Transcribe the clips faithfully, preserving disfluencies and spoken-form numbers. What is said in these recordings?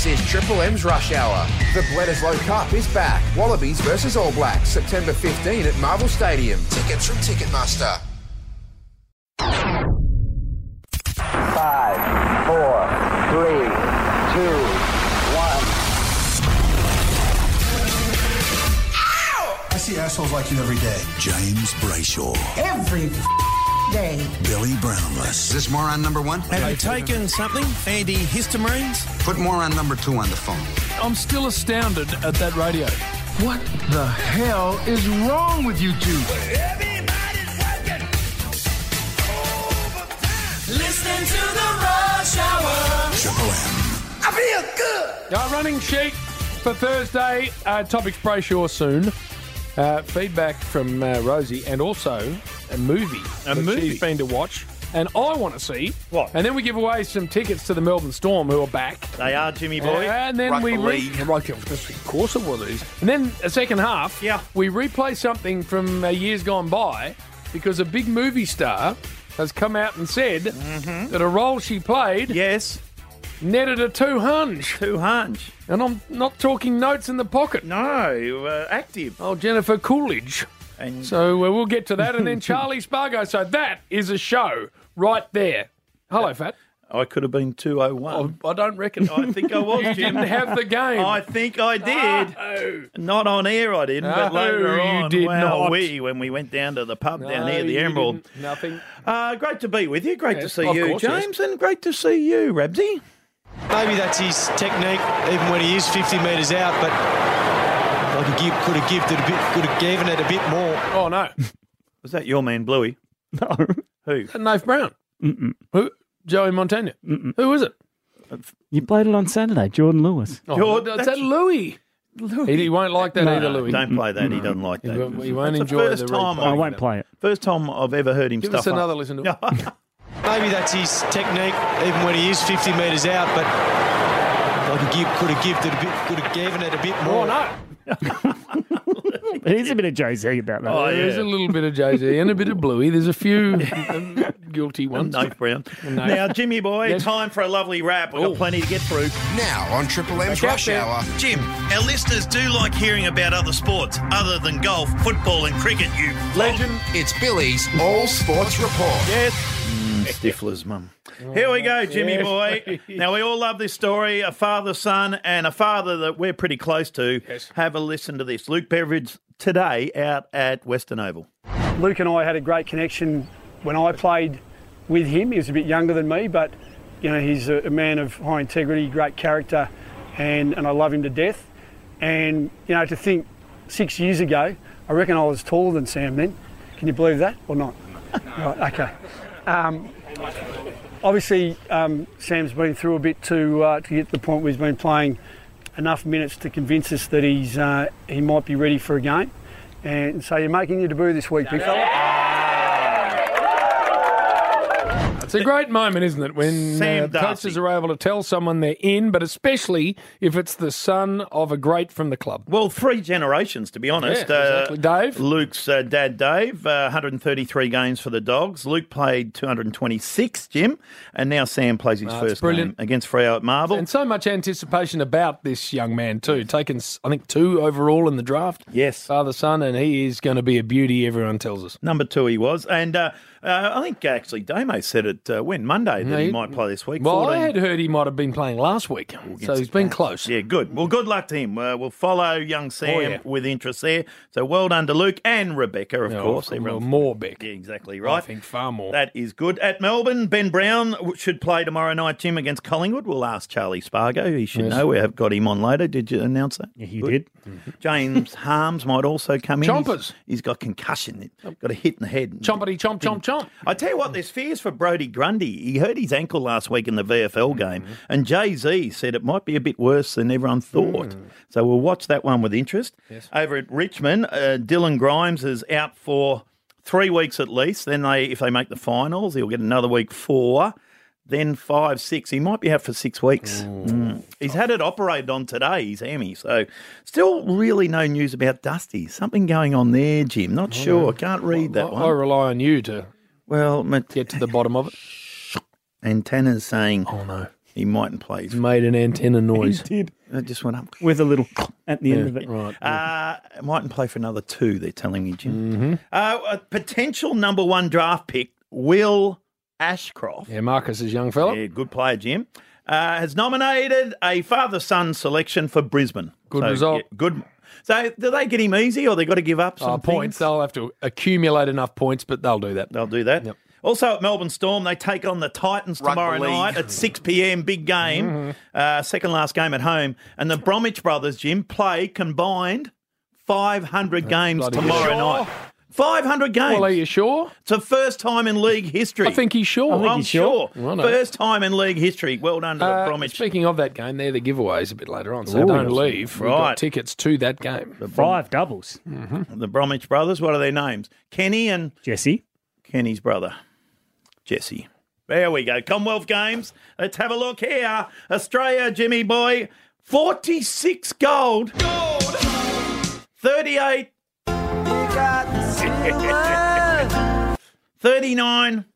This is Triple M's Rush Hour. The Bledisloe Cup is back. Wallabies versus All Blacks, September fifteenth at Marvel Stadium. Tickets from Ticketmaster. Five, four, three, two, one. I see assholes like you every day. James Brayshaw. Every day. Billy Brownless. Is this moron number one? Have you taken something? Antihistamines? Put moron number two on the phone. I'm still astounded at that radio. What the hell is wrong with you two? Everybody's working overtime. Listening to the Rush Hour. Triple M. I feel good. Our running sheet for Thursday. Uh, topics Brayshaw soon. Uh, feedback from uh, Rosie, and also a movie A that movie? she's been to watch. And I want to see. What? And then we give away some tickets to the Melbourne Storm, who are back. They are, Jimmy boy. And then Rugby we re- league. Rugby- of course it was. And then a second half, Yeah. we replay something from uh, years gone by, because a big movie star has come out and said Mm-hmm. that a role she played Yes, netted a two hunch. two hunch. And I'm not talking notes in the pocket. No, uh, active. Oh, Jennifer Coolidge. And So uh, we'll get to that. And then Charlie Spargo. So that is a show right there. Hello, Fat. I could have been two oh one. I don't reckon. I think I was, You Jim. didn't have the game. I think I did. Oh. Not on air, I didn't, but No, later you on, did wow, not. we when we went down to the pub down No, here, the you Emerald. didn't. Nothing. Uh, great to be with you. Great Yes, to see of you, course, yes. James, and great to see you, Rabsy. Maybe that's his technique, even when he is fifty metres out. But like he give, could have given it a bit, could have given it a bit more. Oh, no. Was that your man, Bluey? No. Who? Nath Brown. Mm-mm. Who? Joey Montana. Mm-mm. Who is it? You played it on Saturday, Jordan Lewis. Oh, Jordan- that's that that's- Louis. He, he won't like that No, either, Louis. Don't play that. He doesn't like He that. won't- he won't That's enjoy the first the time. replay. I I've- won't play it. First time I've ever heard him Give stuff us another up. listen to it. Maybe that's his technique, even when he is fifty metres out. But like he give, could have given it a bit, could have given it a bit more. Oh, no. It is a bit of Jay-Z about that. Oh, There's yeah. a little bit of Jay-Z and a bit of Bluey. There's a few um, guilty ones. Nath Brown. No. Now, Jimmy boy, Yes. time for a lovely rap. We've Oh. got plenty to get through. Now on Triple M's Okay, Rush then. Hour. Jim, our listeners do like hearing about other sports other than golf, football, and cricket. You Legend. It's Billy's All Sports Report. Yes. Stifler's mum. Here we go, Jimmy Yes, boy. please. Now, we all love this story. A father, son, and a father that we're pretty close to. Yes. Have a listen to this. Luke Beveridge today out at Western Oval. Luke and I had a great connection when I played with him. He was a bit younger than me, but you know he's a, a man of high integrity, great character, and, and I love him to death. And you know, to think six years ago, I reckon I was taller than Sam then. Can you believe that or not? Right, okay. Um, obviously, um, Sam's been through a bit to uh, to get to the point where he's been playing enough minutes to convince us that he's uh, he might be ready for a game. And so you're making your debut this week, big fella. It's a great moment, isn't it, when Sam uh, coaches Darcy. are able to tell someone they're in, but especially if it's the son of a great from the club. Well, three generations, to be honest. Yeah, exactly. Dave? Luke's uh, dad, Dave, uh, one hundred thirty-three games for the Dogs. Luke played two hundred twenty-six, Jim, and now Sam plays his Oh, it's first brilliant. game against Freo at Marvel. And so much anticipation about this young man too. Taken, I think, two overall in the draft. Yes. Father, son, and he is going to be a beauty, everyone tells us. Number two he was. And uh, uh, I think actually Damo said it uh, when Monday that No, he he- might play this week. Well, fourteen I had heard he might have been playing last week, so he's been close. Yeah, good. Well, good luck to him. Uh, we'll follow young Sam Oh, yeah. with interest there. So well done to Luke and Rebecca, of Yeah, course. well, Everyone- more, Beck. Yeah, exactly I right. think far more. That is good. At Melbourne, Ben Brown w- should play tomorrow night, Jim, against Collingwood. We'll ask Charlie Spargo. He should Yes. know. We have got him on later. Did you announce that? Yeah, he Good. did. James Harms might also come in. Chompers. He's, he's got concussion. Got a hit in the head. Chompity chomp chomp chomp. I tell you what, there's fears for Brodie Grundy. He hurt his ankle last week in the V F L game, Mm-hmm. and Jay-Z said it might be a bit worse than everyone thought. Mm. So we'll watch that one with interest. Over at Richmond, uh, Dylan Grimes is out for three weeks at least. Then they, if they make the finals, he'll get another week four. Then five, six. He might be out for six weeks. Mm. He's had it operated on today, his hammy. So still really no news about Dusty. Something going on there, Jim. Not sure. Can't read that I, one. I rely on you to Well, get to the bottom of it. and Tanner's saying, Oh no, He mightn't play. His Made an antenna noise. He did. It just went up. With a little at the Yeah, end of it. right. Uh, mightn't play for another two, they're telling me, Jim. Mm-hmm. Uh, a potential number one draft pick, Will Ashcroft. Yeah, Marcus is young fella. Yeah, good player, Jim. Uh, has nominated a father-son selection for Brisbane. Good So, result. yeah, good. So do they get him easy or they got to give up some Uh, points. things? They'll have to accumulate enough points, but they'll do that. They'll do that. Yep. Also at Melbourne Storm, they take on the Titans Rugby tomorrow league. night at six p.m. Big game, Mm-hmm. uh, second last game at home. And the Bromwich brothers, Jim, play combined five hundred games bloody tomorrow good. night. five hundred games. Well, are you sure? It's the first time in league history. I think he's sure. I think I'm he's sure. sure. I know. First time in league history. Well done to the Uh, Bromwich. speaking of that game, they're the giveaways a bit later on, so Ooh. don't leave. We've Right. got tickets to that game. Five doubles. The Bromwich brothers, what are their names? Kenny and Jesse. Kenny's brother, Jesse. There we go. Commonwealth Games. Let's have a look here. Australia, Jimmy boy, forty-six gold. Gold. thirty-eight. thirty-nine.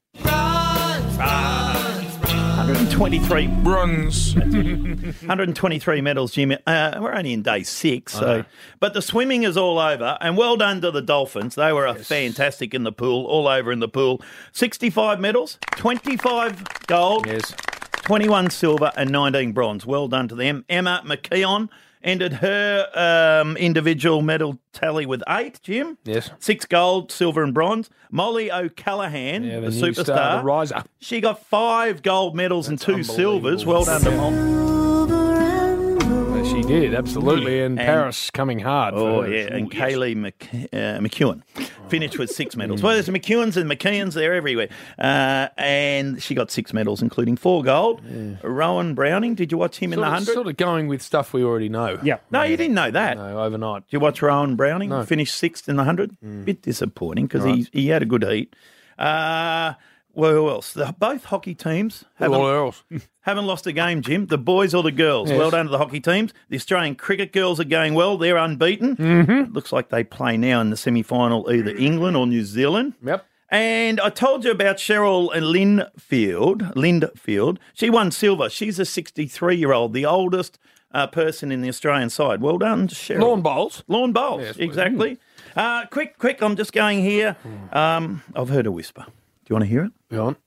Ah, one hundred twenty-three Runs. one hundred twenty-three medals, Jim. Uh, we're only in day six, so but the swimming is all over. And well done to the Dolphins. They were fantastic in the pool, all over in the pool. sixty-five medals, twenty-five gold, Yes. twenty-one silver, and nineteen bronze. Well done to them. Emma McKeon ended her um, individual medal tally with eight, Jim. Yes. Six gold, silver, and bronze. Molly O'Callaghan, Yeah, the, the new superstar, star, the riser. she got five gold medals and two unbelievable. silvers. Well done to Molly. Well, she did, absolutely. And, And- Paris coming hard. Oh, for her. yeah, and Ooh, yes. Kaylee Mc, uh, McEwen finished with six medals. Well, there's McEwens and McKeons, they're everywhere. Uh, and she got six medals, including four gold. Rowan Browning, did you watch him in Sort the of, one hundred? sort of going with stuff we already know. Yeah. No, you didn't know that. No, overnight. Did you watch Rowan Browning? No. Finished sixth in the one hundred? Bit disappointing because Right. he, he had a good heat. Uh, well, who else? The, both hockey teams haven't, All else. haven't lost a game, Jim. The boys or the girls. Yes. Well done to the hockey teams. The Australian cricket girls are going well. They're unbeaten. Mm-hmm. Looks like they play now in the semi-final either England or New Zealand. Yep. And I told you about Cheryl Lindfield. Lindfield. She won silver. She's a sixty-three-year-old, the oldest uh, person in the Australian side. Well done, Cheryl. Lawn bowls. Lawn bowls, Yes, exactly. Uh, quick, quick, I'm just going here. Um, I've heard a whisper. Do you want to hear it? Go on.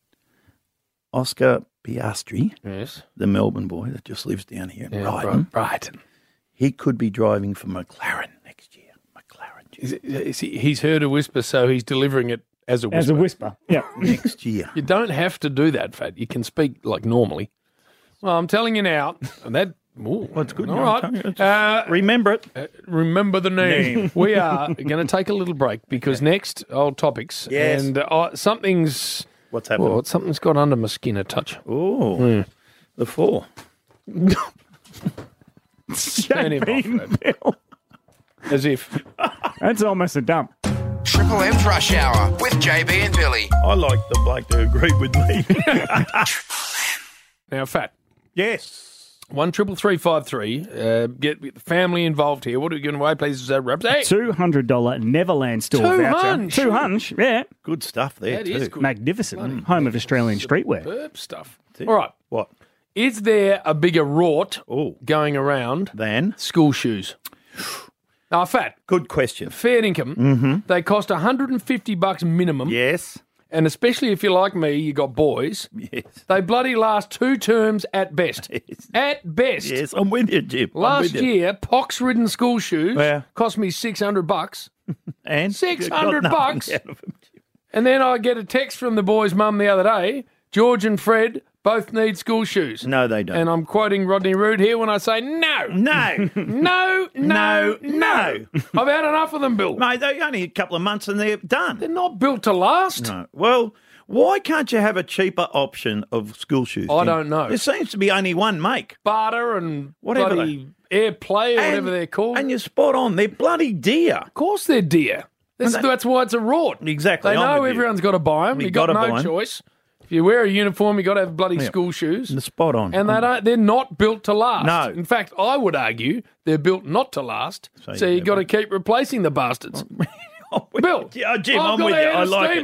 Oscar Piastri, Yes. the Melbourne boy that just lives down here in Yeah, Brighton, Bri- Brighton. he could be driving for McLaren next year. McLaren Is it, is he, he's heard a whisper, so he's delivering it as a whisper. As a whisper. Yeah. next year. You don't have to do that, Fat. You can speak like normally. Well, I'm telling you now. And that. Ooh, That's good. All I'm right. telling you, it's- Uh, Remember it. uh, remember the name. We are going to take a little break because next, old topics. Yes. And uh, something's. What's happening? Well, something's got under my skin a touch. Oh, the four. Turn him off, Fat. As if. That's almost a dump. Triple M's Rush Hour with J B and Billy. I like the bloke to agree with me. Now, Fat. yes. One triple three five three. Uh, get the family involved here. What are we giving away? Please, uh, Rabs. Hey, two hundred dollars Neverland store Two voucher. hunch. Two hunch, yeah. Good stuff there, that too. is good. Magnificent. Home of Australian streetwear. Superb stuff. All right. What? Is there a bigger rort Oh. going around Then? school shoes? Now, Fat, Good question. fair income. Mm-hmm. They cost one hundred fifty bucks minimum. Yes. And especially if you're like me, you got boys. Yes. They bloody last two terms at best. Yes. At best. Yes, I'm with you, Jim. I'm Last with you. year, pox-ridden school shoes Yeah. cost me six hundred bucks. And six you got hundred nothing bucks. out of 'em, Jim. And then I get a text from the boy's mum the other day. George and Fred both need school shoes. No, they don't. And I'm quoting Rodney Rood here when I say no. no. No, no, No, no. I've had enough of them, Bill. Mate, they're only a couple of months and they're done. They're not built to last. No. Well, why can't you have a cheaper option of school shoes? I Jim? don't know. There seems to be only one make. Barter and Whatever bloody Airplay or And- whatever they're called. And you're spot on. They're bloody dear. Of course they're dear. That's, And they- that's why it's a rort. Exactly, They I'm know with you. everyone's got to buy them. You You've got gotta no buy 'em. choice. If you wear a uniform, you've got to have bloody Yeah. school shoes. They're spot on. And they don't, they're not built to last. No. In fact, I would argue they're built not to last. So, So you've you got to never- keep replacing the bastards. Bill, Yeah, Jim, I've I'm got with a you. head I of like steam it. up.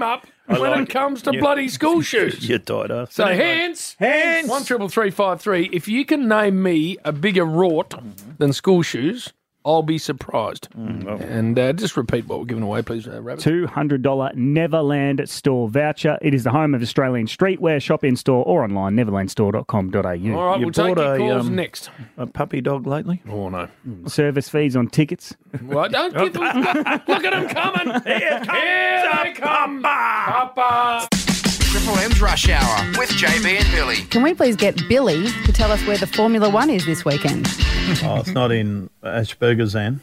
I when like it comes to You- bloody school shoes. You're tight ass. So Anyway. hands, Hands. one triple three five three. If you can name me a bigger rort than school shoes, I'll be surprised. And uh, just repeat what we're giving away, please, uh, Rabbit. two hundred dollars Neverland store voucher. It is the home of Australian streetwear. Shop in store or online, neverland store dot com dot a u. All right, You we'll take bought your a, calls um, next. A puppy dog lately? Oh, no. Service fees on tickets. Well, don't give them, look at them coming. Here, Here they come. Papa. Triple M's Rush Hour with J B and Billy. Can we please get Billy to tell us where the Formula One is this weekend? Oh, it's not in Ashburgazan.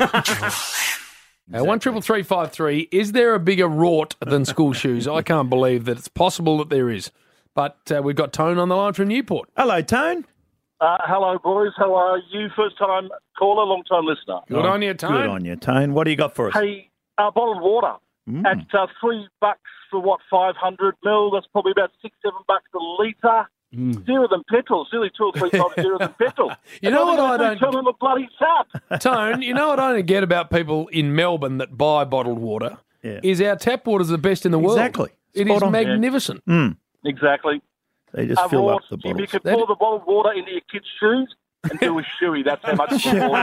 Uh, one triple three five three. Is there a bigger rort than school shoes? I can't believe that it's possible that there is. But uh, we've got Tone on the line from Newport. Hello, Tone. Uh, hello, boys. How are you? First time caller, long time listener. Good on you, Tone. Good on you, Tone. What do you got for us? Hey, uh, bottled water Mm. at uh, three bucks for what, five hundred mil? That's probably about six, seven bucks a litre. Mm. Dearer than petrol. It's nearly two or three times dearer than petrol. You know what I don't- Tell them a bloody tap. Tone, you know what I don't get about people in Melbourne that buy bottled water Yeah. is our tap water is the best in the world. Exactly. It Spot is on. magnificent. Mm. Exactly. They just Uh, fill Ross, up the You bottles. could pour the bottled water into your kids' shoes and do a shoey. That's how much water it is.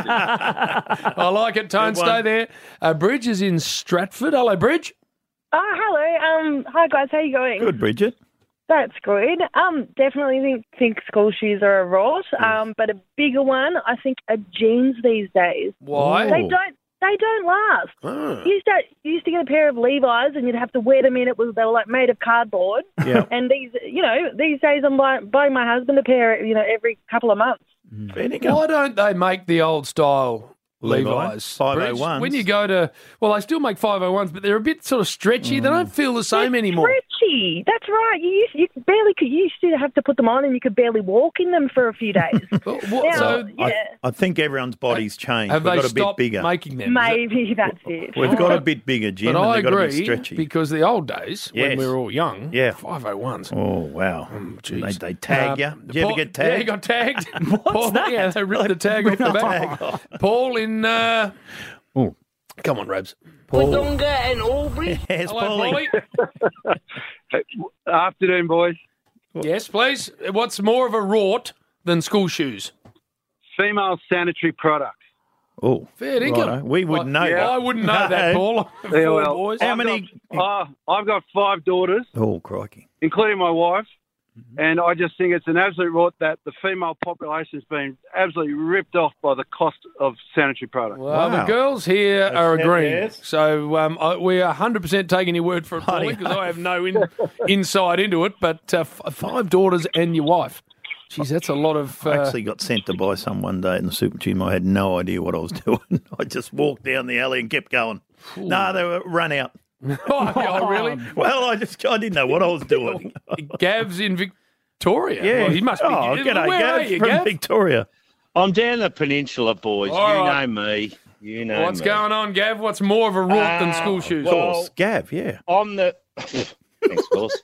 I like it, Tone. Good one. Stay there. Uh, Bridge is in Stratford. Hello, Bridge. Oh, hello. Um, hi guys, how you going? Good, Bridget. That's good. Um, definitely think think school shoes are a rot. Um, but a bigger one, I think, are jeans these days. Why? They don't. They don't last. Oh. You used to you used to get a pair of Levi's and you'd have to wear them in. It was they were like made of cardboard. Yeah. And these, you know, these days I'm buying, buying my husband a pair, you know, every couple of months. Why don't they make the old style Levi? Levi's? five oh Bridge? ones. When you go to, well, they still make five oh ones, but they're a bit sort of stretchy. They don't feel the same anymore. Stretchy. That's right. You used you barely could you used to have to put them on and you could barely walk in them for a few days. Now, So yeah, I, I think everyone's body's changed. Have We've they got a bit stopped bigger. making them? maybe that's it. We've got a bit bigger, Jim, But and I they've got to be agree stretchy. because the old days when Yes. we were all young, Yeah. five oh ones. Oh, wow. Jeez. they, they tag Uh, you. Did you ever Paul- get tagged? Yeah, you got tagged. What's Paul, that? Yeah, they ripped the tag off the back. Paul in. Uh, Oh. Come on, Rabs. Paul. and Aubrey. Yes, Hello, Paulie. Paulie. Afternoon, boys. Yes, please. What's more of a rort than school shoes? Female sanitary products. Oh, Fair dinkum. righto. We wouldn't know I, that. I wouldn't know that, Paul. Yeah, Four well, boys. How I've many- Got, uh, I've got five daughters, Oh, crikey. including my wife, Mm-hmm. and I just think it's an absolute rot that the female population's been absolutely ripped off by the cost of sanitary products. Well, the Wow. girls here That's are it, agreeing. yes. So um, I, we are one hundred percent taking your word for it, Bloody Paulie, because I have no in, insight into it. But uh, f- five daughters and your wife. Geez, that's a lot of... Uh, I actually got sent to buy some one day in the super gym. I had no idea what I was doing. I just walked down the alley and kept going. No, they were run out. oh, yeah, really? Well, I just I didn't know what I was doing. Gav's in Victoria. Yeah. Well, he must be... Oh, g'day, Where are Gav, you, from Gav? Victoria. I'm down the peninsula, boys. All you right. know me. You know What's me. going on, Gav? What's more of a rort than Uh, school shoes? Of well- course, Gav, yeah. I'm the. Thanks, boss.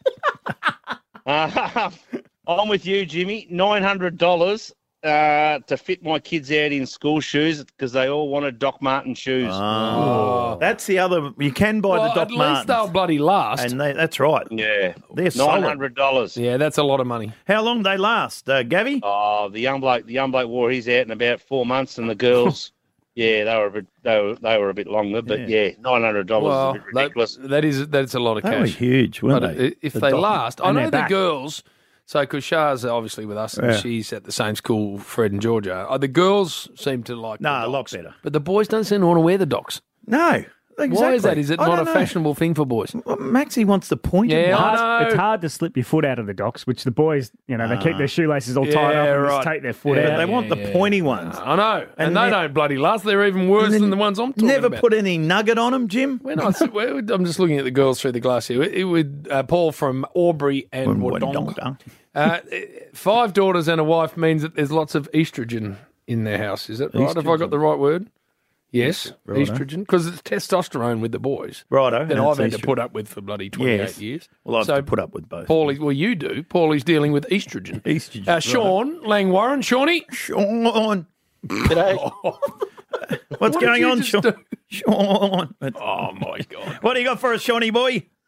uh, I'm with you, Jimmy. Nine hundred dollars uh, to fit my kids out in school shoes because they all wanted Doc Martin shoes. Oh, that's the other. You can buy well, the Doc at least Martens, they'll bloody last. and they, that's right. Yeah, They're nine solid. hundred dollars. Yeah, that's a lot of money. How long do they last, uh, Gavy? Oh, the young bloke, the young bloke wore his out in about four months, and the girls, yeah, they were a bit, they were, they were a bit longer, but yeah, nine hundred dollars Well, is a bit ridiculous. that, that is that's a lot of They were cash. huge, weren't But they? i- if The they Doc- last, I And know they're the back. girls. So, because Shah's obviously with us, and Yeah. she's at the same school, Fred and Georgia. Uh, the girls seem to like No, the a lot docs, better. but the boys don't seem to want to wear the docks. No, exactly. Why is that? Is it I not a don't know. fashionable thing for boys? Well, Maxie wants the pointed Yeah, one. I Hard- know. It's hard to slip your foot out of the docks, which the boys, you know, they keep their shoelaces all Yeah, tied up and right. just take their foot Yeah, out. They want the yeah, pointy yeah. ones. I know, and, And they then- don't bloody last. They're even worse And then than the ones I'm talking Never about. put any nugget on them, Jim. When I, when- I'm just looking at the girls through the glass here. It, it would uh, Paul from Aubrey and Wodonga. Uh, five daughters and a wife means that there's lots of estrogen in their house. Is that right? Have I Estrogen. got the right word? Yes, Righto. estrogen. Because it's testosterone with the boys. Righto. That and I've it's had to estrogen. put up with for bloody twenty-eight Yes. years. Well, I've So, to put up with both. Paulie, well, you do. Paulie's dealing with estrogen. Estrogen. Uh, Sean Langwarren. Shawnee. Sean. G'day. What's What did going you on, just Sean? do? Sean. Oh, my God. What do you got for us, Shawnee boy?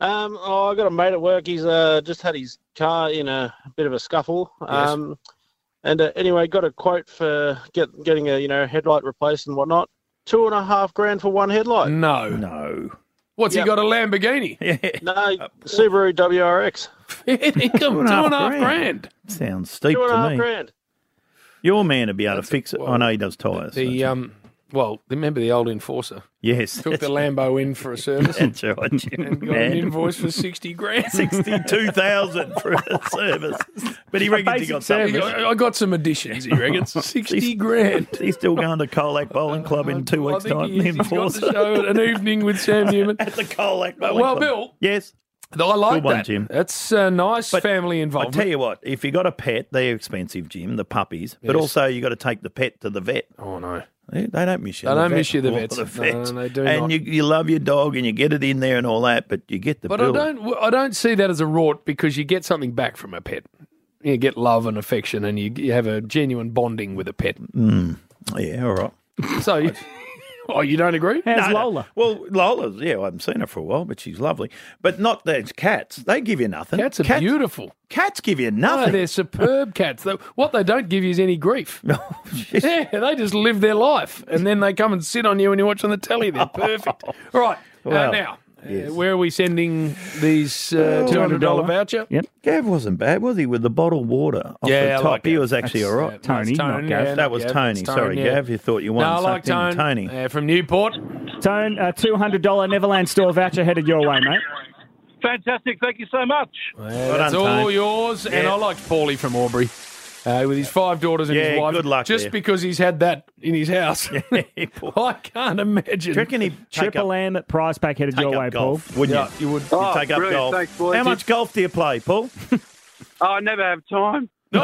Um, oh, I got a mate at work. He's uh, just had his car in a bit of a scuffle. Um, and uh, anyway, got a quote for get, getting a you know headlight replaced and whatnot. Two and a half grand for one headlight. No. No. What's Yep. he got, a Lamborghini? Yeah. No, Subaru W R X. Come, two and a half grand. Sounds steep Two and a to half me. grand. Your man to be able to fix it. I know he does tyres. The um, well, remember the old Enforcer? Yes. Took the Lambo in for a service. That's right, Jim. And got an Man. invoice for sixty grand. sixty-two thousand for a service. But he reckons he got something. I I got some additions, he reckons. sixty grand. He's still going to Colac Bowling Club in two I weeks' think time. he is. He's got the show at an evening with Sam Newman. At the Colac Bowling Well, Club. Bill. Yes. I like Good one, that. Jim. That's a nice family I involvement. tell you what, if you got a pet, they're expensive, Jim, the puppies. But Yes. also you got to take the pet to the vet. Oh, no. They, they don't miss you. They the don't vet. miss you, the Oh, vets. The vets. No, they do and not. you, you love your dog and you get it in there and all that, but you get the But bill. I don't. I don't see that as a rort because you get something back from a pet. You get love and affection, and you, you have a genuine bonding with a pet. Mm. Yeah, all right. So, you, oh, you don't agree? How's No, no. Lola? Well, Lola's, yeah, I haven't seen her for a while, but she's lovely. But not those cats. They give you nothing. Cats are beautiful. Cats give you No, nothing. they're superb cats. They- What they don't give you is any grief. Yeah, they just live their life, and then they come and sit on you when you're watching the telly. They're perfect. All right, Well, uh, now, yes. uh, where are we sending these uh, two hundred dollars voucher? Yep. Gav wasn't bad, was he, with the bottled water off Yeah, I the top? like he Gav. was actually That's, all uh, right. Tony, that's not Gav. yeah, That was Gav, Tony. it's Sorry, yeah. Gav. You thought you No, wanted I like something. Tone. Tony. Uh, from Newport. Tone, a two hundred dollars Neverland store voucher headed your way, mate. Fantastic. Thank you so much. Yeah, Well that's done, all Tone. yours. And Yeah. I liked Paulie from Aubrey. Uh, with his five daughters and Yeah, his wife. good luck Just there. because he's had that in his house. I can't imagine. Do you reckon he'd take Triple up, M at Prize Pack headed take your up way, golf, Paul. wouldn't Yeah, you? you would. You'd Oh, take up brilliant. golf. Thanks, boys. How much golf do you play, Paul? Oh, I never have time. Get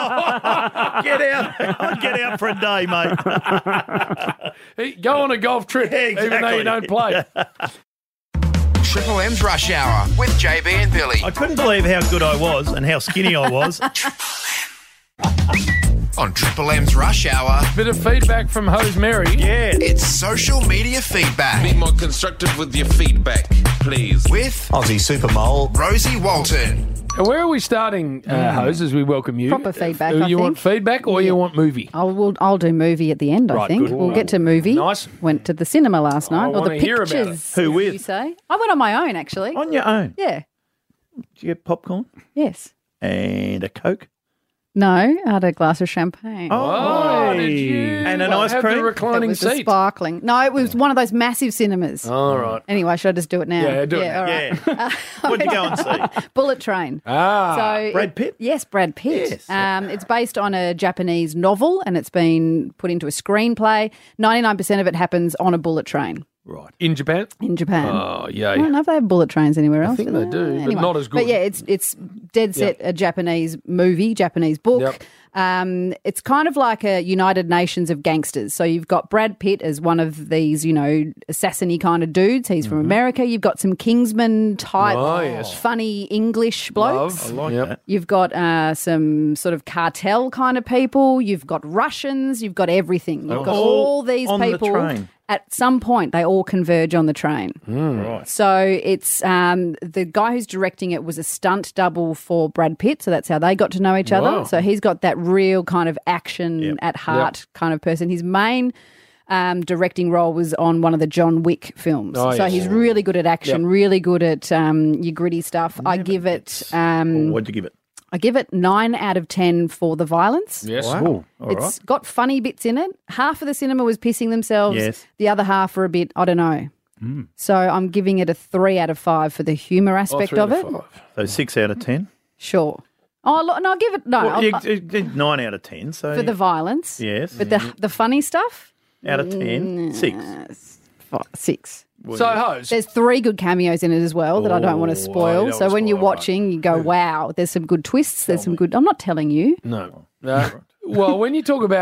out. Get out for a day, mate. Hey, go on a golf trip, Yeah, even though you exactly. don't play. Triple M's Rush Hour with J B and Billy. I couldn't believe how good I was and how skinny I was. On Triple M's Rush Hour, Bit of feedback from Hose Mary. Yeah. it's social media feedback Be more constructive with your feedback, please. with Aussie Super Mole. Rosie Walton. And where are we starting, uh, Hose, as we welcome you? Proper feedback, Uh, I You want think. feedback or Yeah. you want movie? I'll, we'll, I'll do movie at the end, I Right, think. good. We'll get to movie. Nice. Went to the cinema last I night. or the wanna hear about it. pictures, Who as with? you say. I went on my own, actually. On your own. Yeah. Did you get popcorn Yes. and a Coke? No, I had a glass of champagne. Oh, did you? And an Well, ice have cream? the It reclining was a seat. sparkling. No, it was one of those massive cinemas. All right. Anyway, should I just do it now? Yeah, do it now. all right. Yeah. What'd you go and see? Bullet Train. Ah. So Brad it- Pitt? Yes, Brad Pitt. Yes. Um, it's based on a Japanese novel and it's been put into a screenplay. ninety-nine percent of it happens on a bullet train Right. In Japan? in Japan. Oh, I yay. don't know if they have bullet trains anywhere else. think they do, but not as good. But yeah, it's it's dead set a Japanese movie, Japanese book. Yep. Um, it's kind of like a United Nations of gangsters. So you've got Brad Pitt as one of these, you know, assassin-y kind of dudes. He's from America. You've got some Kingsman type, Oh, yes. funny English blokes. Love. I like Yep. that. You've got uh, some sort of cartel kind of people. You've got Russians. You've got everything. You've got All all these on the people. train. At some point, they all converge on the train. Right. So it's um, the guy who's directing it was a stunt double for Brad Pitt. So that's how they got to know each Wow. other. So he's got that real kind of action Yep. at heart kind of person. His main um, directing role was on one of the John Wick films. Oh, so yes. he's really good at action, Yep. really good at um, your gritty stuff. I give it. Um, What'd you give it? I give it nine out of ten for the violence. Yes. Wow. All right. It's got funny bits in it. Half of the cinema was pissing themselves. Yes. The other half were a bit, I don't know. Mm. So I'm giving it a three out of five for the humour Oh, aspect three of out it. five. So six out of ten? Sure. Oh, look, no, I'll give it, no, Well, I'll- you, I- you did nine out of ten. So for the violence. Yes. But the, the funny stuff, out of ten, six. fi- six. So, Hose. There's three good cameos in it as well that I don't want to Oh, you spoil. don't So wanna when you're spoil, right. watching, you go, wow, there's some good twists. There's some good, I'm not telling you. No. Uh, well, when you talk about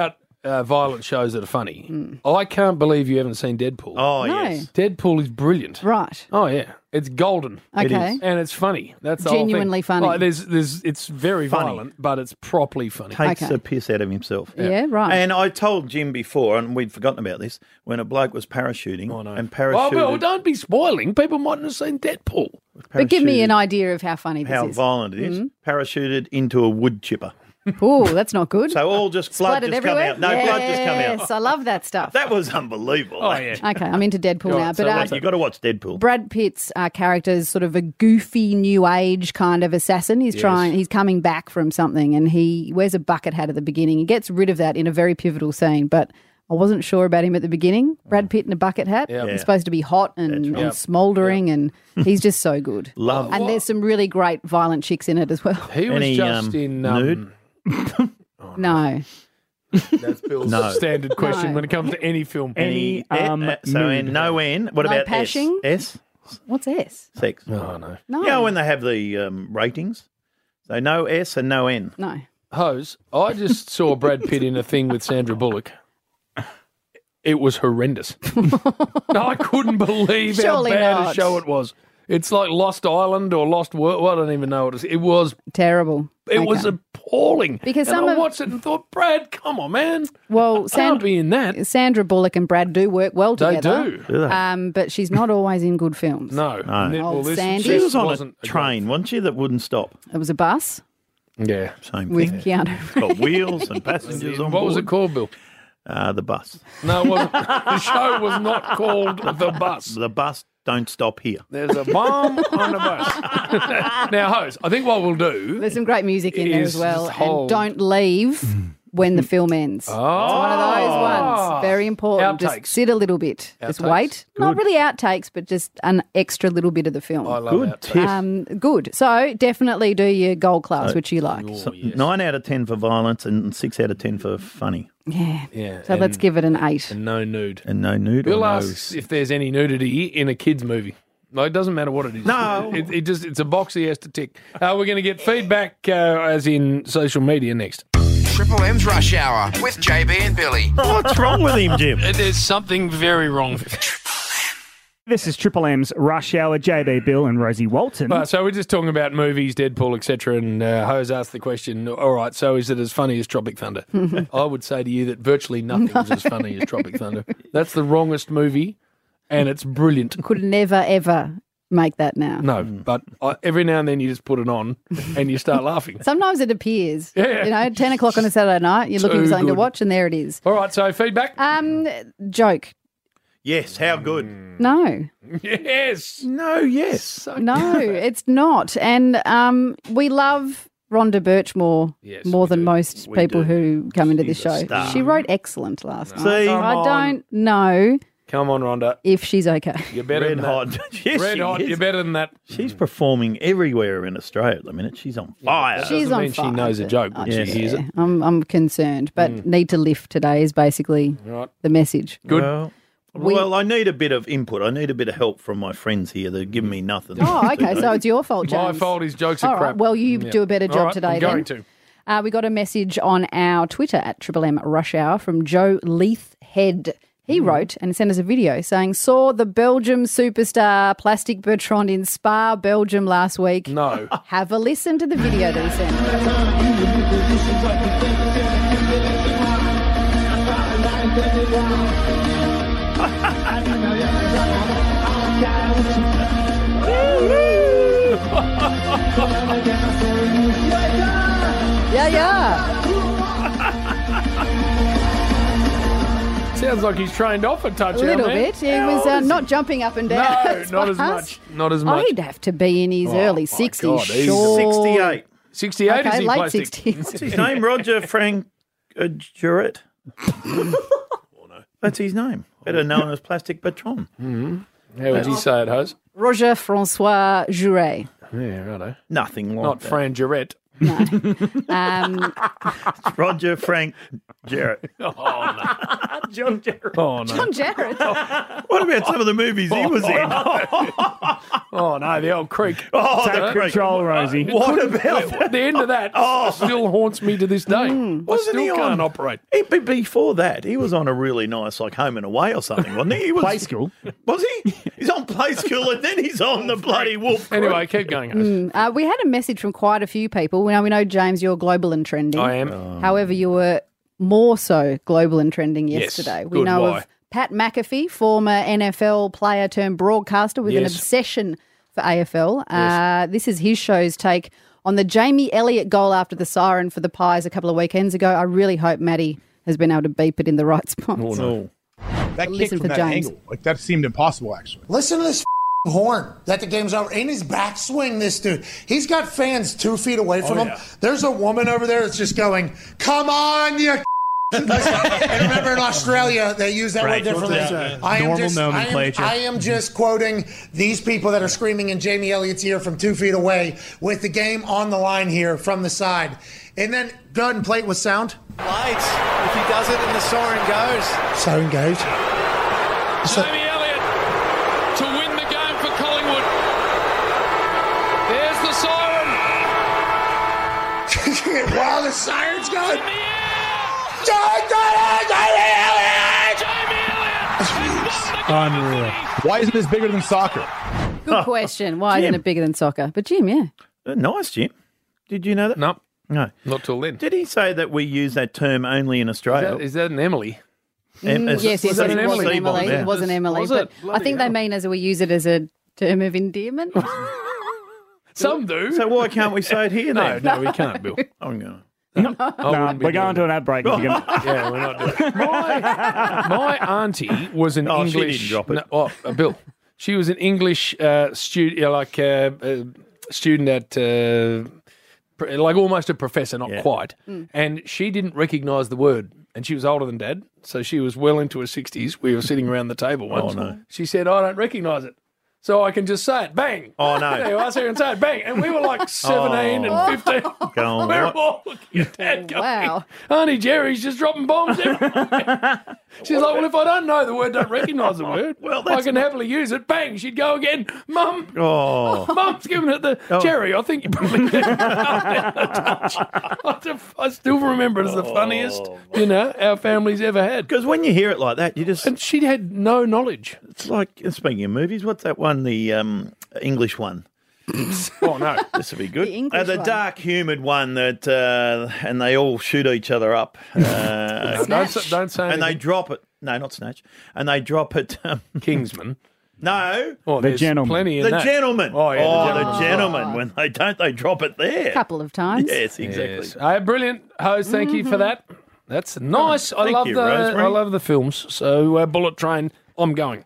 uh, violent shows that are funny. Mm. I can't believe you haven't seen Deadpool. Oh, No. yes. Deadpool is brilliant. Right. Oh, yeah. It's golden. Okay. It is. And it's funny. That's the Genuinely whole thing. funny. Like, there's, there's, it's very Funny. violent, but it's properly funny. Takes Okay. the piss out of himself. Yeah, right. And I told Jim before, and we'd forgotten about this, when a bloke was parachuting Oh, no. and Well, parachuted. well, don't be spoiling. People mightn't have seen Deadpool. But give me parachuted- an idea of how funny this how is. violent it is. Parachuted into a wood chipper. Oh, that's not good. So all just blood Splattered just come everywhere? out. No, blood just come out. Yes, I love that stuff. That was unbelievable. Oh, yeah. Okay, I'm into Deadpool Right, now. so But uh, wait, you got to watch Deadpool. Brad Pitt's uh, character is sort of a goofy new age kind of assassin. He's Yes. trying. He's coming back from something, and he wears a bucket hat at the beginning. He gets rid of that in a very pivotal scene, but I wasn't sure about him at the beginning. Brad Pitt in a bucket hat. Yep. He's Yeah. supposed to be hot and, and Yep. smouldering, and he's just so good. Love. And there's some really great violent chicks in it as well. He was Any, just um, in... Um, nude? No. That's Bill's No. standard question No. when it comes to any film. Any, Any, eh, um, eh, so nude. in no N. What No about pashing? S? S? What's S? Sex. Oh, no. No. You know when they have the um, ratings? So no S and no N. No. Hose, I just saw Brad Pitt in a thing with Sandra Bullock. It was horrendous. I couldn't believe Surely how bad not. a show it was. It's like Lost Island or Lost World. Well, I don't even know what it is. It was. Terrible. It Okay. was appalling. Because and some I of- watched it and thought, Brad, come on, man. Well, Can't Sand- be in that. Sandra Bullock and Brad do work well They together. do. Do they? Um, but she's not always in good films. No. No. Well, Old this, Sandy. She this was on wasn't a train, wasn't she, that wouldn't stop? It was a bus Yeah. Same with thing. Keanu. It's got wheels and passengers on What board. was it called, Bill? Uh, the bus. No, it wasn't. The show was not called The Bus. The bus don't stop here. There's a bomb on the bus. Now, Hose, I think what we'll do... There's some great music in there Is as well. hold- And don't leave when the film ends. Oh. It's one of those ones. Very important. Outtakes. Just sit a little bit. Just Outtakes. wait. Not really outtakes, but just an extra little bit of the film. I love Good that. tip. Um, good. So definitely do your gold class, which you like. Oh, So yes. Nine out of ten for violence and six out of ten for funny. Yeah. Yeah. So let's and- give it an eight. And no nude. And no nude Bill or no... asks if there's any nudity in a kid's movie. No, it doesn't matter what it is. No. It, it just it's a box he has to tick. Uh, we're going to get feedback, uh, as in social media, next. Triple M's Rush Hour with J B and Billy. What's wrong with him, Jim? There's something very wrong. This is Triple M's Rush Hour, J B Bill and Rosie Walton. Uh, so we're just talking about movies, Deadpool, et cetera. And uh, Hose asked the question, all right, so is it as funny as Tropic Thunder? I would say to you that virtually nothing is as funny as Tropic Thunder. That's the wrongest movie, and it's brilliant. Could never, ever make that now. No, but I, every now and then you just put it on and you start laughing. Sometimes it appears. Yeah. You know, ten o'clock on a Saturday night, you're looking Too for something to good. watch, and there it is. All right, so feedback? Um, joke. Yes, how good? No. Yes. No, yes. No, it's not. And um, we love Rhonda Birchmore Yes, more we than do. most We people do. who come into She's this a show. star. She wrote excellent last night. See? So I Come don't know Come on, Rhonda. if she's okay. You're better Red than hot. that. Yes, Red she hot, is. you're better than that. She's performing everywhere in Australia at the minute. She's on fire. That She's doesn't on mean fire. she knows a but- joke oh, when Yes. she hears it. yeah, I'm, I'm concerned, but need to lift today is basically Right. the message. Good. Well, We- well, I need a bit of input. I need a bit of help from my friends here. They're giving me nothing. Oh, okay. So it's your fault, James. My fault, his jokes are All right. crap. Well, you Yeah. do a better All job right, today I'm going then. to. Uh, we got a message on our Twitter at Triple M Rush Hour from Joe Leithhead. He Hmm. wrote and sent us a video saying, saw the Belgium superstar Plastic Bertrand in Spa, Belgium last week. No. Have a listen to the video that he sent. Yeah, yeah. Sounds like he's trained off a touch. A little man. bit. He was uh, not jumping up and down. No, as not as fast. much. Not as Oh, much. he'd have to be in his Oh, early my sixties. God, he's Sure. sixty-eight. sixty-eight is Okay, he late plastic? sixties. What's his name? Roger Frank uh, Jurett. That's his name. Better known as Plastic Bertrand. How would you say it, Hose? Roger Francois Juret. Yeah, righto. Nothing like Not that. Fran Jarrett. Um, Roger Frank Jarrett. Oh, no. John Jarrett. Oh, no. John Jarrett. What about some of the movies he was in? Oh, no, the old creek. Oh, Take the creek. control, Rosie. What about The end of that Oh. still haunts me to this day. I Wasn't still he can't on- operate. He, be- before that, he was on a really nice, like, Home and Away or something, wasn't he? he was, Play School. Was he? He's on Play School and then he's on the bloody Wolf Creek. Anyway, keep going, guys. Mm, uh, we had a message from quite a few people. Now we know, James, you're global and trending. I am. However, you were more so global and trending Yes. yesterday. We Good. know Why? of Pat McAfee, former N F L player turned broadcaster with an Yes. obsession for A F L. Uh, this is his show's take on the Jamie Elliott goal after the siren for the Pies a couple of weekends ago. I really hope Maddie has been able to beep it in the right spot. Oh, no. That Listen kick from for that James. angle, like that seemed impossible, actually. Listen to this f***ing horn that the game's over. In his backswing, this dude. He's got fans two feet away from Oh, him. yeah. There's a woman over there that's just going, come on, you and remember in Australia, they use that Right. word differently. Yeah. I am Normal just, I am, nomenclature. I am just quoting these people that are screaming in Jamie Elliott's ear from two feet away with the game on the line here from the side. And then go ahead and play it with sound. Lights. If he does it and the siren goes. Siren goes. So- Jamie Elliott to win the game for Collingwood. There's the siren. Wow, the siren's going. Unreal. Why isn't this bigger than soccer? Good question. Why isn't Jim. it bigger than soccer? But Jim, yeah. Uh, nice, Jim. Did you know that? No, No. not till then. Did he say that we use that term only in Is Australia? that, is that an Emily? Em- Mm, is- yes, yes, was that yes, an it was Emily? an Emily. Yeah. It was an Emily. Was but it? I Bloody think they hell. mean as we use it as a term of endearment. Some do. So why can't we say it here no, then? no, we can't, Bill. I'm going to. No, wouldn't be we're going doing to an ad break. If you can. Yeah, we're not doing it. My, my auntie was an Oh, she English. didn't drop it. No, oh, uh, Bill. She was an English uh, student, like uh, uh, student at, uh, pr- like almost a professor, not Yeah. quite. And she didn't recognise the word. And she was older than Dad, so she was well into her sixties. We were sitting around the table once. no. She said, "I don't recognise it." So I can just say it, bang. Oh, no. There you are, so you can say it, bang. And we were like seventeen Oh. and fifteen. Go on, We're what? all looking at Dad going, Wow. Auntie Jerry's just dropping bombs everywhere. She's like, well, if I don't know the word, don't recognise the word, Well, I that's can happily use it. Bang, she'd go again. Mum, Oh. Mum's giving it the Oh. Jerry. I think you probably I just- I still remember it as the funniest, you know, our family's ever had. Because when you hear it like that, you just. And she had no knowledge. It's like, speaking of movies, what's that one, the um, English one? Oh, no. This would be good. The English uh, the one. dark humoured one that, uh, and they all shoot each other up. Uh, don't, say- don't say and they anything. drop it. No, not Snatch. And they drop it. Um, Kingsman. no. Oh, The there's gentleman. plenty in The that. gentleman. Oh, yeah, Oh, the the gentleman. When they don't, they drop it there. A couple of times. Yes, exactly. Yes. Uh, brilliant, Hose. Thank you for that. That's nice. I Thank love you, the Rosemary. I love the films. So uh, Bullet Train, I'm going.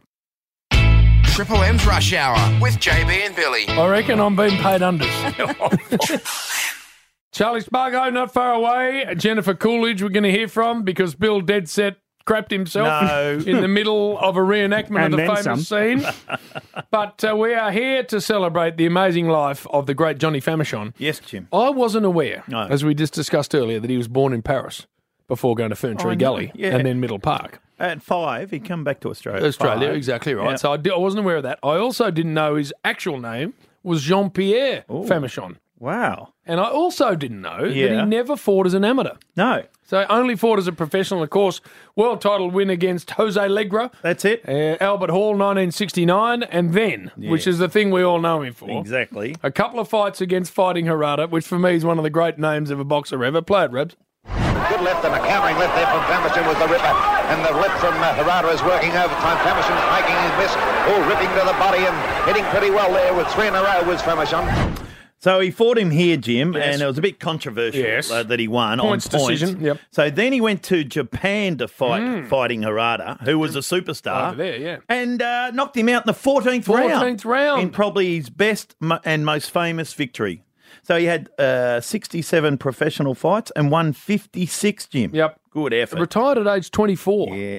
Triple M's Rush Hour with J B and Billy. I reckon I'm being paid unders. Charlie Spargo, not far away. Jennifer Coolidge, we're going to hear from because Bill dead set crapped himself No. in the middle of a reenactment And of the then famous some. scene. But uh, we are here to celebrate the amazing life of the great Johnny Famechon. Yes, Jim. I wasn't aware, No. as we just discussed earlier, that he was born in Paris before going to Ferntree Oh, no. Gully Yeah. and then Middle Park. At five, he come back to Australia. at Australia, five. exactly right. Yeah. So I, di- I wasn't aware of that. I also didn't know his actual name was Jean-Pierre Famechon. Wow. And I also didn't know that Yeah. he never fought as an amateur. No. So only fought as a professional, of course. World title win against Jose Legra. That's it. Uh, Albert Hall, nineteen sixty-nine. And then, which Yes. is the thing we all know him for. Exactly. A couple of fights against Fighting Harada, which for me is one of the great names of a boxer ever. Play it, Rebs. Good left and a countering left there from Famechon was the ripper. And the left from uh, Harada is working overtime. Famechon's making his miss. All ripping to the body and hitting pretty well there with three in a row was Famechon. So he fought him here, Jim, Yes. and it was a bit controversial Yes. uh, that he won Points on points. decision, yep. So then he went to Japan to fight Fighting Harada, who was a superstar. Over there, yeah. And uh, knocked him out in the fourteenth round. fourteenth round. In probably his best mo- and most famous victory. So he had uh, sixty-seven professional fights and won fifty-six, Jim. Yep. Good effort. Retired at age twenty-four. Yeah.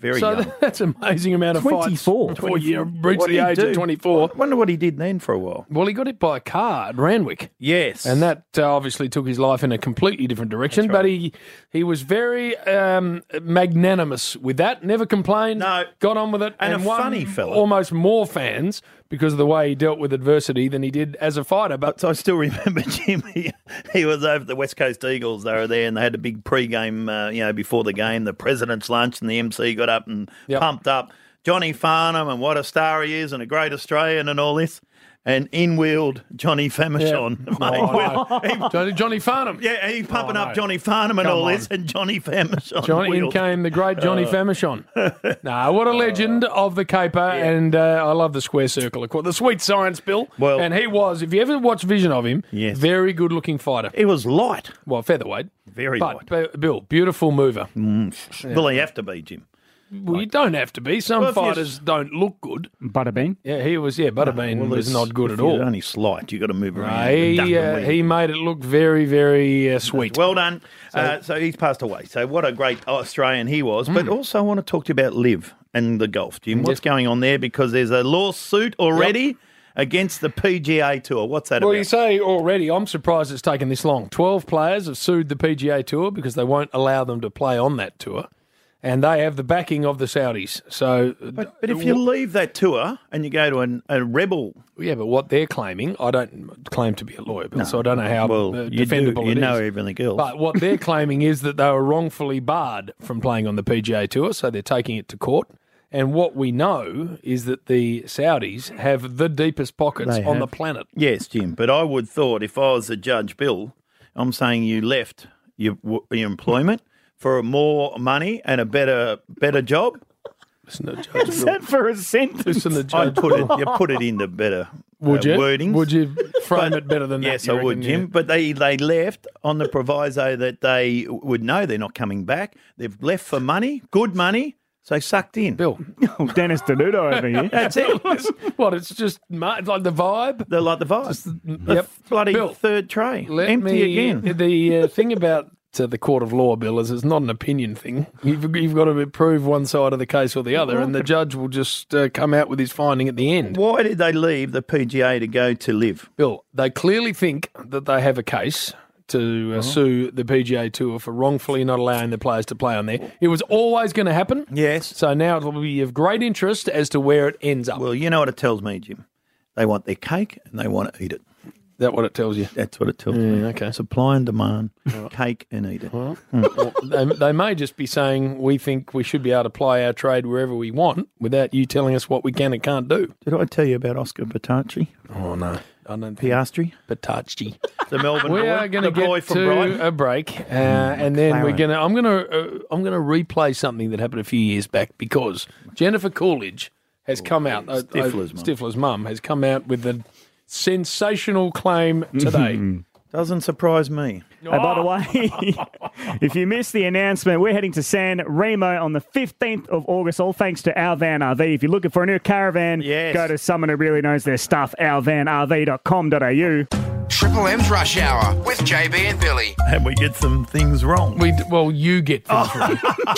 Very so young. that's an amazing amount of twenty-four. fights before you reach What the did he age do? of twenty-four. I wonder what he did then for a while. Well, he got hit by a car at Randwick. Yes. And that uh, obviously took his life in a completely different direction. But he he was very um, magnanimous with that. Never complained. No. Got on with it. And a won funny fella. Almost more fans because of the way he dealt with adversity than he did as a fighter. But So I still remember Jim. He, he was over at the West Coast Eagles. They were there, and they had a big pre-game, uh, you know, before the game, the president's lunch, and the M C got up and Yep. pumped up Johnny Farnham and what a star he is and a great Australian and all this. And in-wheeled Johnny Famechon. Yeah. Mate, Oh, with- no. Johnny, Johnny Farnham. Yeah, he's pumping Oh, up no. Johnny Farnham and Come all on. this, and Johnny Famechon. Johnny in wheeled. came the great Johnny Uh, Famechon. Nah, what a legend of the caper, and uh, I love the square circle, of course. The sweet science, Bill. Well- and he was, if you ever watch vision of him, Yes. very good-looking fighter. He was light. Well, featherweight. Very but, light. but, Bill, beautiful mover. Mm. Will he have to be, Jim? Well, you don't have to be. Some Well, if you- fighters don't look good. Butterbean. Yeah, he was. Yeah, Butterbean Well, was it's- not good if at all. You're only slight. You've got to move around. No, and duck he, and uh, weave. he made it look very, very uh, sweet. Well done. So, uh, so he's passed away. So what a great Australian he was. But also I want to talk to you about Liv and the golf, Jim. What's Yes. going on there? Because there's a lawsuit already against the P G A Tour. What's that Well, about? you say already, I'm surprised it's taken this long. twelve players have sued the P G A Tour because they won't allow them to play on that tour. And they have the backing of the Saudis. So, But, but if you leave that tour and you go to an, a rebel... Yeah, but what they're claiming, I don't claim to be a lawyer, Bill, so I don't know how well, uh, you do, defendable you it know is. everything else. But what they're claiming is that they were wrongfully barred from playing on the P G A Tour, so they're taking it to court. And what we know is that the Saudis have the deepest pockets They on have. the planet. Yes, Jim, but I would thought if I was the judge, Bill, I'm saying you left your, your employment for more money and a better better job. Listen to Judge Is Bill. that for a sentence? Listen to I Judge put it, Bill. you put it into better Would uh, you? wordings. Would you frame it better than that? Yes, you I would, reckon? Jim. Yeah. But they, they left on the proviso that they would know they're not coming back. They've left for money, good money, so sucked in. Bill. Oh, Dennis Denudo over here. That's it. What, it's just ma- it's like the vibe? They're like the vibe. The Yep. bloody Bill, third tray. Let Empty me, again. The uh, thing about uh, the court of law, Bill, is it's not an opinion thing. You've, you've got to prove one side of the case or the other, and the judge will just uh, come out with his finding at the end. Why did they leave the P G A to go to Live? Bill, they clearly think that they have a case to uh, sue the P G A Tour for wrongfully not allowing the players to play on there. It was always going to happen. Yes. So now it will be of great interest as to where it ends up. Well, you know what it tells me, Jim. They want their cake and they want to eat it. Is that what it tells you? That's what it tells Yeah, me. okay. Supply and demand, cake and eat it. Well, well, they, they may just be saying we think we should be able to play our trade wherever we want without you telling us what we can and can't do. Did I tell you about Oscar Patacci? Oh, no. I don't think Piastri? Patacci. The Melbourne We boy? are going the to boy get from to Brighton? a break, uh, and then we're McLaren. going to. I'm going to. Uh, I'm going to replay something that happened a few years back because Jennifer Coolidge has come out. Uh, Stifler's uh, mum. Stifler's mum has come out with a sensational claim today. Doesn't surprise me. Hey, by the way, if you missed the announcement, we're heading to San Remo on the fifteenth of August, all thanks to Our Van R V. If you're looking for a new caravan, Yes. go to someone who really knows their stuff, our van r v dot com dot a u. Triple M's Rush Hour with J B and Billy. And we get some things wrong. We d- well, you get things wrong.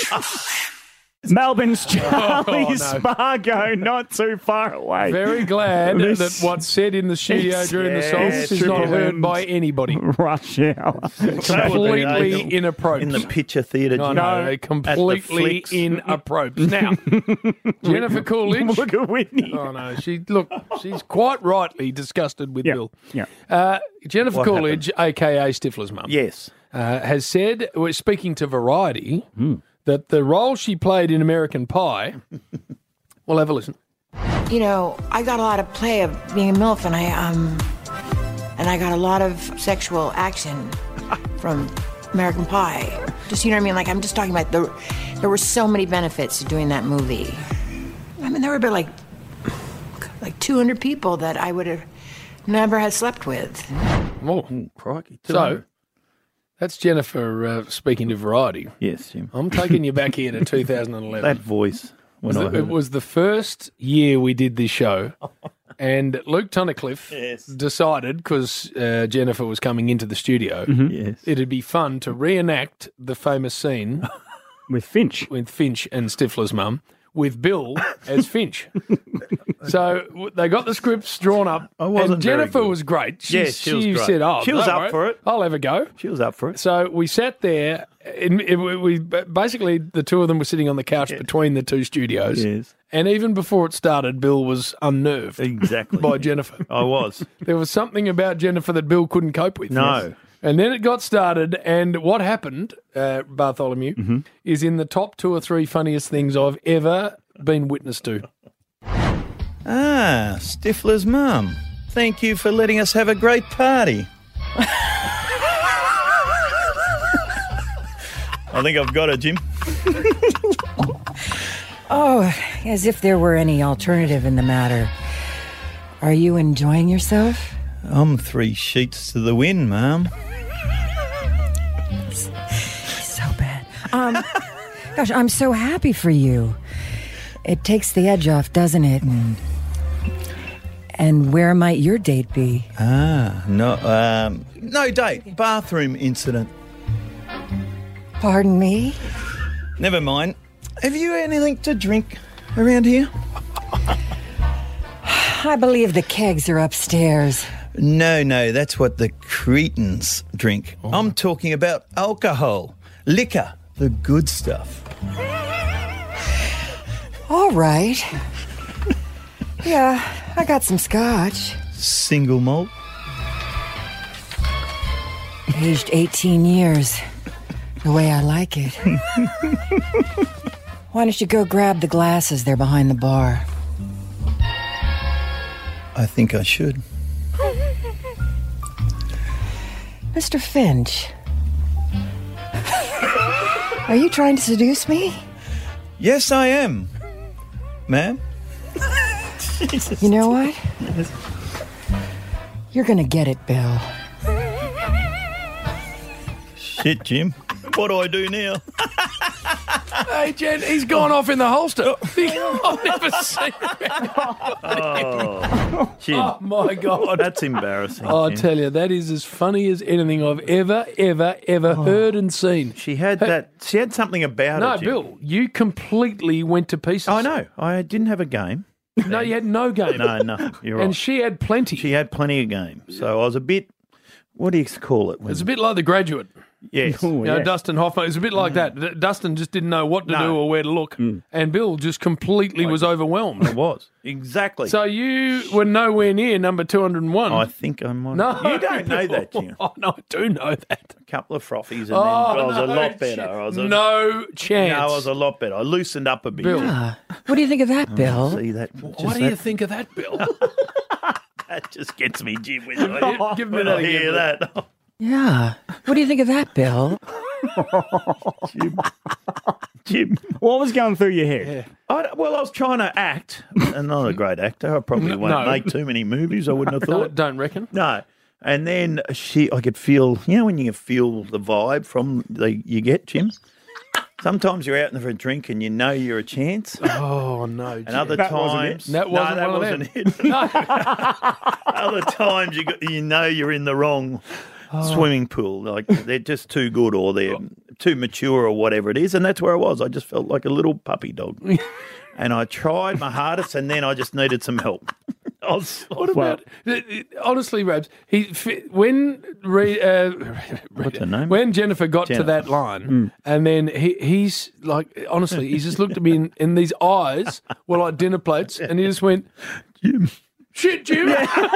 Melbourne's Charlie Oh, no. Spargo, not too far away. Very glad This- that what's said in the studio It's- during the yes, songs is Triple not heard M's by anybody. Rush hour. Completely inappropriate. In the picture theatre. No, Jim. no, At the completely flicks. inappropriate. Now, Jennifer Coolidge. Look at Whitney. Oh no, she look. She's quite rightly disgusted with Yeah, Bill. yeah. Uh, Jennifer What Coolidge, aka Stifler's mum, Yes. uh, has said, we're speaking to Variety, that the role she played in American Pie. We'll have a listen. You know, I got a lot of play of being a MILF, and I um, and I got a lot of sexual action from American Pie. Just you know what I mean? Like I'm just talking about the. There were so many benefits to doing that movie. I mean, there were about like like two hundred people that I would have never had slept with. Oh, crikey. so that's Jennifer uh, speaking to Variety. Yes, Jim. I'm taking you back here to two thousand eleven. That voice. When Was I the- heard it was the first year we did this show, and Luke Tunnicliffe Yes. decided, because uh, Jennifer was coming into the studio, Yes. it'd be fun to reenact the famous scene With Finch. With Finch and Stifler's mum, with Bill as Finch. So w- they got the scripts drawn up. I wasn't and very Jennifer good. was great. She, Yes, she was great. said, "Oh, She was don't up worry, for it. I'll have a go." She was up for it. So we sat there. And it, we we- basically the two of them were sitting on the couch between the two studios. Yes. And even before it started, Bill was unnerved. Exactly. By Jennifer. I was. There was something about Jennifer that Bill couldn't cope with. No. Yes. And then it got started, and what happened, uh, Bartholomew, Mm-hmm. is in the top two or three funniest things I've ever been witness to. Ah, Stifler's mum. Thank you for letting us have a great party. I think I've got it, Jim. Oh, as if there were any alternative in the matter. Are you enjoying yourself? I'm three sheets to the wind, ma'am. So bad. Um, gosh, I'm so happy for you. It takes the edge off, doesn't it? And, and where might your date be? Ah, no, um, no date. Bathroom incident. Pardon me? Never mind. Have you anything to drink around here? I believe the kegs are upstairs. No, no, that's what the cretins drink. Oh. I'm talking about alcohol, liquor, the good stuff. All right. Yeah, I got some scotch. Single malt. Aged eighteen years. The way I like it. Why don't you go grab the glasses? They're behind the bar. I think I should. Mister Finch. Are you trying to seduce me? Yes, I am. Ma'am? You know what? You're gonna get it, Bill. Shit, Jim. What do I do now? Hey, Jen, he's gone off in the holster. I've never seen Oh, Jim. Oh, my God. That's embarrassing. I Jim. tell you, that is as funny as anything I've ever, ever, ever heard and seen. She had that. She had something about No, it. Jim. Bill, you completely went to pieces. I know. I didn't have a game. No, you had no game. No, no. You're right. And she had plenty. She had plenty of games. So I was a bit. What do you call it? When, It's a bit like The Graduate. yes. You know, Dustin Hoffman. It's a bit like that. D- Dustin just didn't know what to No. do or where to look. And Bill just completely was overwhelmed. It was. Exactly. So you were nowhere near number two hundred one. I think I might. No. You don't know that, Jim. Oh, no, I do know that. A couple of frothies and Oh, then I was a no lot better. chance. I was a, No chance. No, I was a lot better. I loosened up a bit. Bill. Ah, what do you think of that, Bill? See that? What just do you that- think of that, Bill? That just gets me, Jim. When Give me- I, give me when that I again, hear Bill. that. Yeah. What do you think of that, Bill? Jim. Jim. What was going through your head? I, well, I was trying to act. I'm not a great actor. I probably No, won't no. make too many movies. I wouldn't have No, thought. don't reckon. No. And then she, I could feel, you know, when you feel the vibe from the you get, Jim. Sometimes you're out for a drink and you know you're a chance. Oh, no. And other That wasn't times, it? That wasn't no, that one of wasn't them. it. No. Other times you got, you know you're in the wrong swimming pool. Like they're just too good or they're too mature or whatever it is. And that's where I was. I just felt like a little puppy dog. And I tried my hardest and then I just needed some help. I was, What about honestly, Rabs? He f- when re, uh, What's her name? when Jennifer got to Jennifer. that line, and then he he's like, honestly, he just looked at me in, in these eyes were like dinner plates, and he just went, Jim. "Shit, Jim."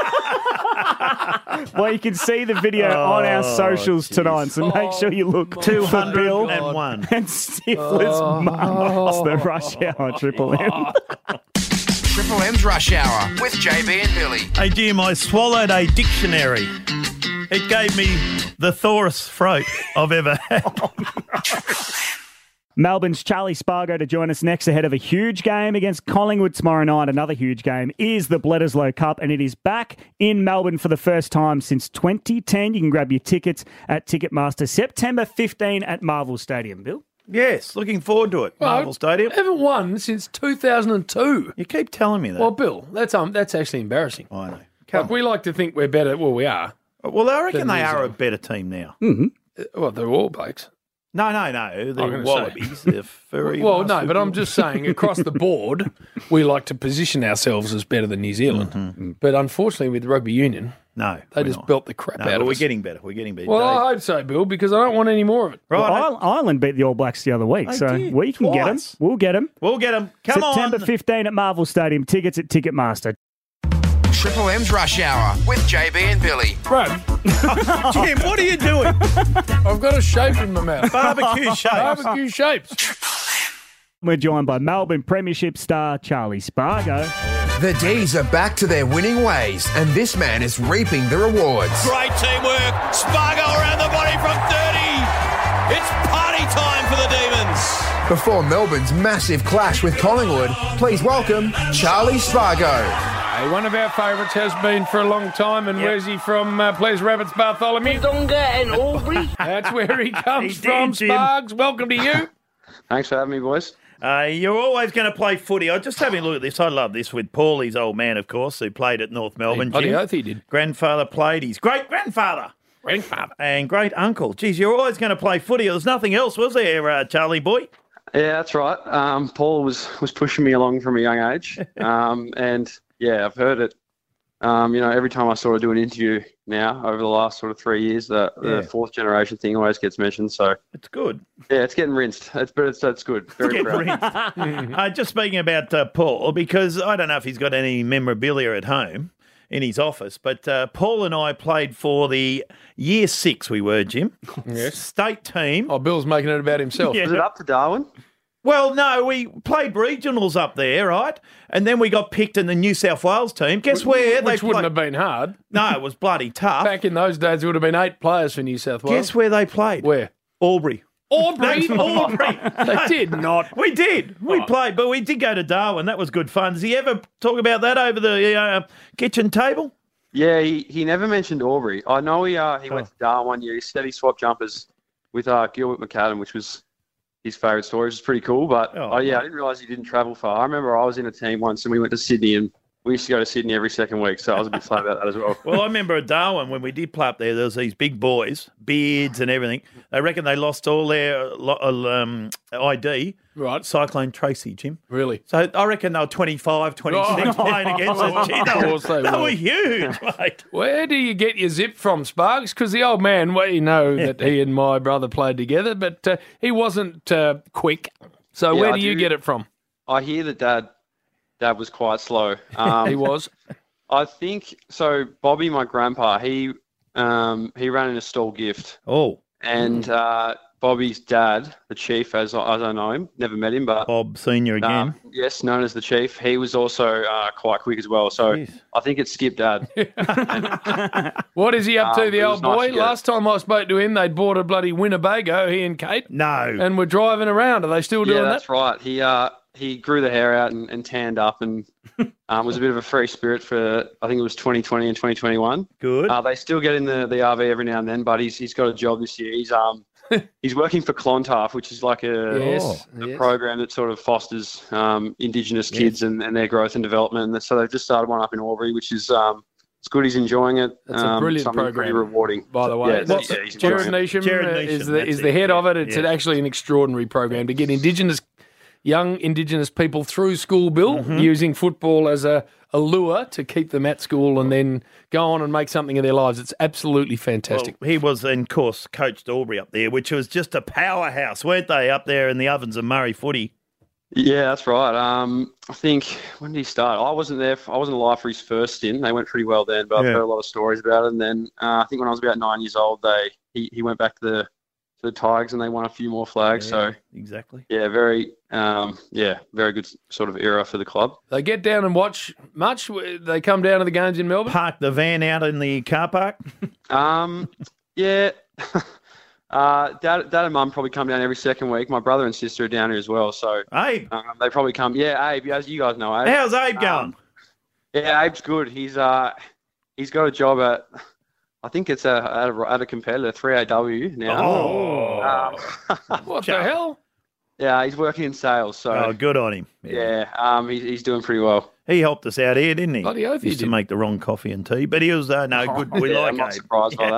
Well, you can see the video on our Oh, socials jeez. tonight, so make sure you look two for hundred Bill and one. and Stifler's Oh. mum. It's the Rush Hour Triple M. Triple M's Rush Hour with J B and Billy. Hey, Jim, I swallowed a dictionary. It gave me the thorous throat I've ever had. Melbourne's Charlie Spargo to join us next ahead of a huge game against Collingwood tomorrow night. Another huge game is the Bledisloe Cup, and it is back in Melbourne for the first time since twenty ten. You can grab your tickets at Ticketmaster September fifteenth at Marvel Stadium. Bill? Yes, looking forward to it. Well, Marvel Stadium. Haven't won since two thousand two. You keep telling me that. Well, Bill, that's um, that's actually embarrassing. I know. Like, we like to think we're better. Well, we are. Well, I reckon Than they New are a Zealand. better team now. Mm-hmm. Uh, Well, they're All Blacks. No, no, no. The I'm gonna Wallabies, say. they're furry. Well, no, bastard. but I'm just saying across the board, we like to position ourselves as better than New Zealand. Mm-hmm. But unfortunately, with rugby union, no, they we're just not. belt the crap No, out but of we're us. getting better. We're getting better. Well, Dave. I hope so, Bill, because I don't want any more of it. Well, Isle- Ireland beat the All Blacks the other week, They so did, we can get them. twice. We'll get them. We'll get them. Come September on. fifteenth at Marvel Stadium. Tickets at Ticketmaster. Triple M's Rush Hour with J B and Billy. Brad, Jim, what are you doing? I've got a shape in my mouth. Barbecue shapes. Barbecue shapes. We're joined by Melbourne Premiership star Charlie Spargo. The D's are back to their winning ways, and this man is reaping the rewards. Great teamwork. Spargo around the body from thirty. It's party time for the Demons. Before Melbourne's massive clash with Collingwood, please welcome Charlie Spargo. Hey, one of our favourites has been for a long time, and where's he from? Uh, Please, Rabbits, Bartholomew. Wodonga and Albury. That's where he comes He from, did, Jim. Spargs. Welcome to you. Thanks for having me, boys. Uh, you're always going to play footy. I just having a look at this. I love this with Paulie's old man, of course, who played at North Melbourne. Bloody Jim. oath he did. Grandfather played. His great grandfather. Grandfather. And great uncle. Geez, you're always going to play footy. There's nothing else, was there, uh, Charlie boy? Yeah, that's right. Um, Paul was, was pushing me along from a young age. Um, and, yeah, I've heard it. Um, you know, every time I sort of do an interview now over the last sort of three years, the, Yeah. the fourth generation thing always gets mentioned. So, It's good. yeah, it's getting rinsed. It's, but it's, it's good. Very Get proud. rinsed. uh, just speaking about uh, Paul, because I don't know if he's got any memorabilia at home in his office, but uh, Paul and I played for the year six, we were, Jim. Yes. State team. Oh, Bill's making it about himself. Yeah. Was it up to Darwin? Well, no, we played regionals up there, right? And then we got picked in the New South Wales team. Guess where? Which they wouldn't played- have been hard. No, it was bloody tough. Back in those days, it would have been eight players for New South Wales. Guess where they played? Where? Albury. Aubrey. That's Albury. They did not. We did. We Oh. played, but we did go to Darwin. That was good fun. Does he ever talk about that over the uh, kitchen table? Yeah, he, he never mentioned Aubrey. I know he uh, he went to Darwin one year. He said he swapped jumpers with uh, Gilbert McAdam, which was his favourite story, which is pretty cool. But, Oh, oh, yeah, I didn't realise he didn't travel far. I remember I was in a team once and we went to Sydney and we used to go to Sydney every second week, so I was a bit flat about that as well. Well, I remember at Darwin when we did play up there, there was these big boys, beards and everything. They reckon they lost all their lo- um, I D. Right. Cyclone Tracy, Jim. Really? So I reckon they were twenty-five, twenty-six Oh. playing against us. Gee, Of they, course were, they they were. were huge, mate. Where do you get your zip from, Sparks? Because the old man, well, you know that he and my brother played together, but uh, he wasn't uh, quick. So Yeah, where I do you do- get it from? I hear that Dad Dad was quite slow. Um, He was. I think so. Bobby, my grandpa, he um, he ran in a stall gift, Oh, and uh, Bobby's dad, the chief, as I, as I know him, never met him, but Bob Senior again. um, yes, known as the chief. He was also uh, quite quick as well. So Jeez. I think it's Skip Dad. What is he up to, Um, the it old was nice boy? to get Last time I spoke to him, they'd bought a bloody Winnebago, he and Kate, No. and were driving around. Are they still Yeah, doing that's that? right. He uh, he grew the hair out and, and tanned up and um, was a bit of a free spirit for, I think it was twenty twenty and twenty twenty-one. Good. Uh, they still get in the, the R V every now and then, but he's he's got a job this year. He's um he's working for Clontarf, which is like a, Yes. a yes. program that sort of fosters um, Indigenous kids and, and their growth and development. And so they've just started one up in Albury, which is um it's good. He's enjoying it. That's a um, brilliant something program. pretty rewarding. By the way, Yeah, Well, yeah, he's Jared enjoying it. Neesham Jared uh, Neesham, is the that's is it, the head yeah, of it. It's yeah. actually an extraordinary program to get Indigenous young Indigenous people through school, Bill, Mm-hmm. using football as a, a lure to keep them at school and then go on and make something of their lives. It's absolutely fantastic. Well, he was, in course, coached Albury up there, which was just a powerhouse, weren't they, up there in the ovens of Murray footy? Yeah, that's right. Um, I think when did he start? I wasn't there. For, I wasn't alive for his first stint. They went pretty well then, but I've Yeah. heard a lot of stories about it. And then uh, I think when I was about nine years old, they he, he went back to the to the Tigers and they won a few more flags. So exactly. yeah, very um, yeah, very good sort of era for the club. They get down and watch much. They come down to the games in Melbourne. Park the van out in the car park. Um, yeah. Uh, dad, dad and mum probably come down every second week. My brother and sister are down here as well, so Abe, um, they probably come. Yeah, Abe, as you guys know, Abe. how's Abe going? Um, yeah, Abe's good. He's uh, he's got a job at, I think it's a, at a, at a competitor, three A W now. Oh. Um, What the hell? Yeah, he's working in sales. So Oh, good on him. yeah, um, he's he's doing pretty well. He helped us out here, didn't he? Bloody oath he Used to did. make the wrong coffee and tea, but he was uh, no good. We Yeah, like I'm not Abe. surprised by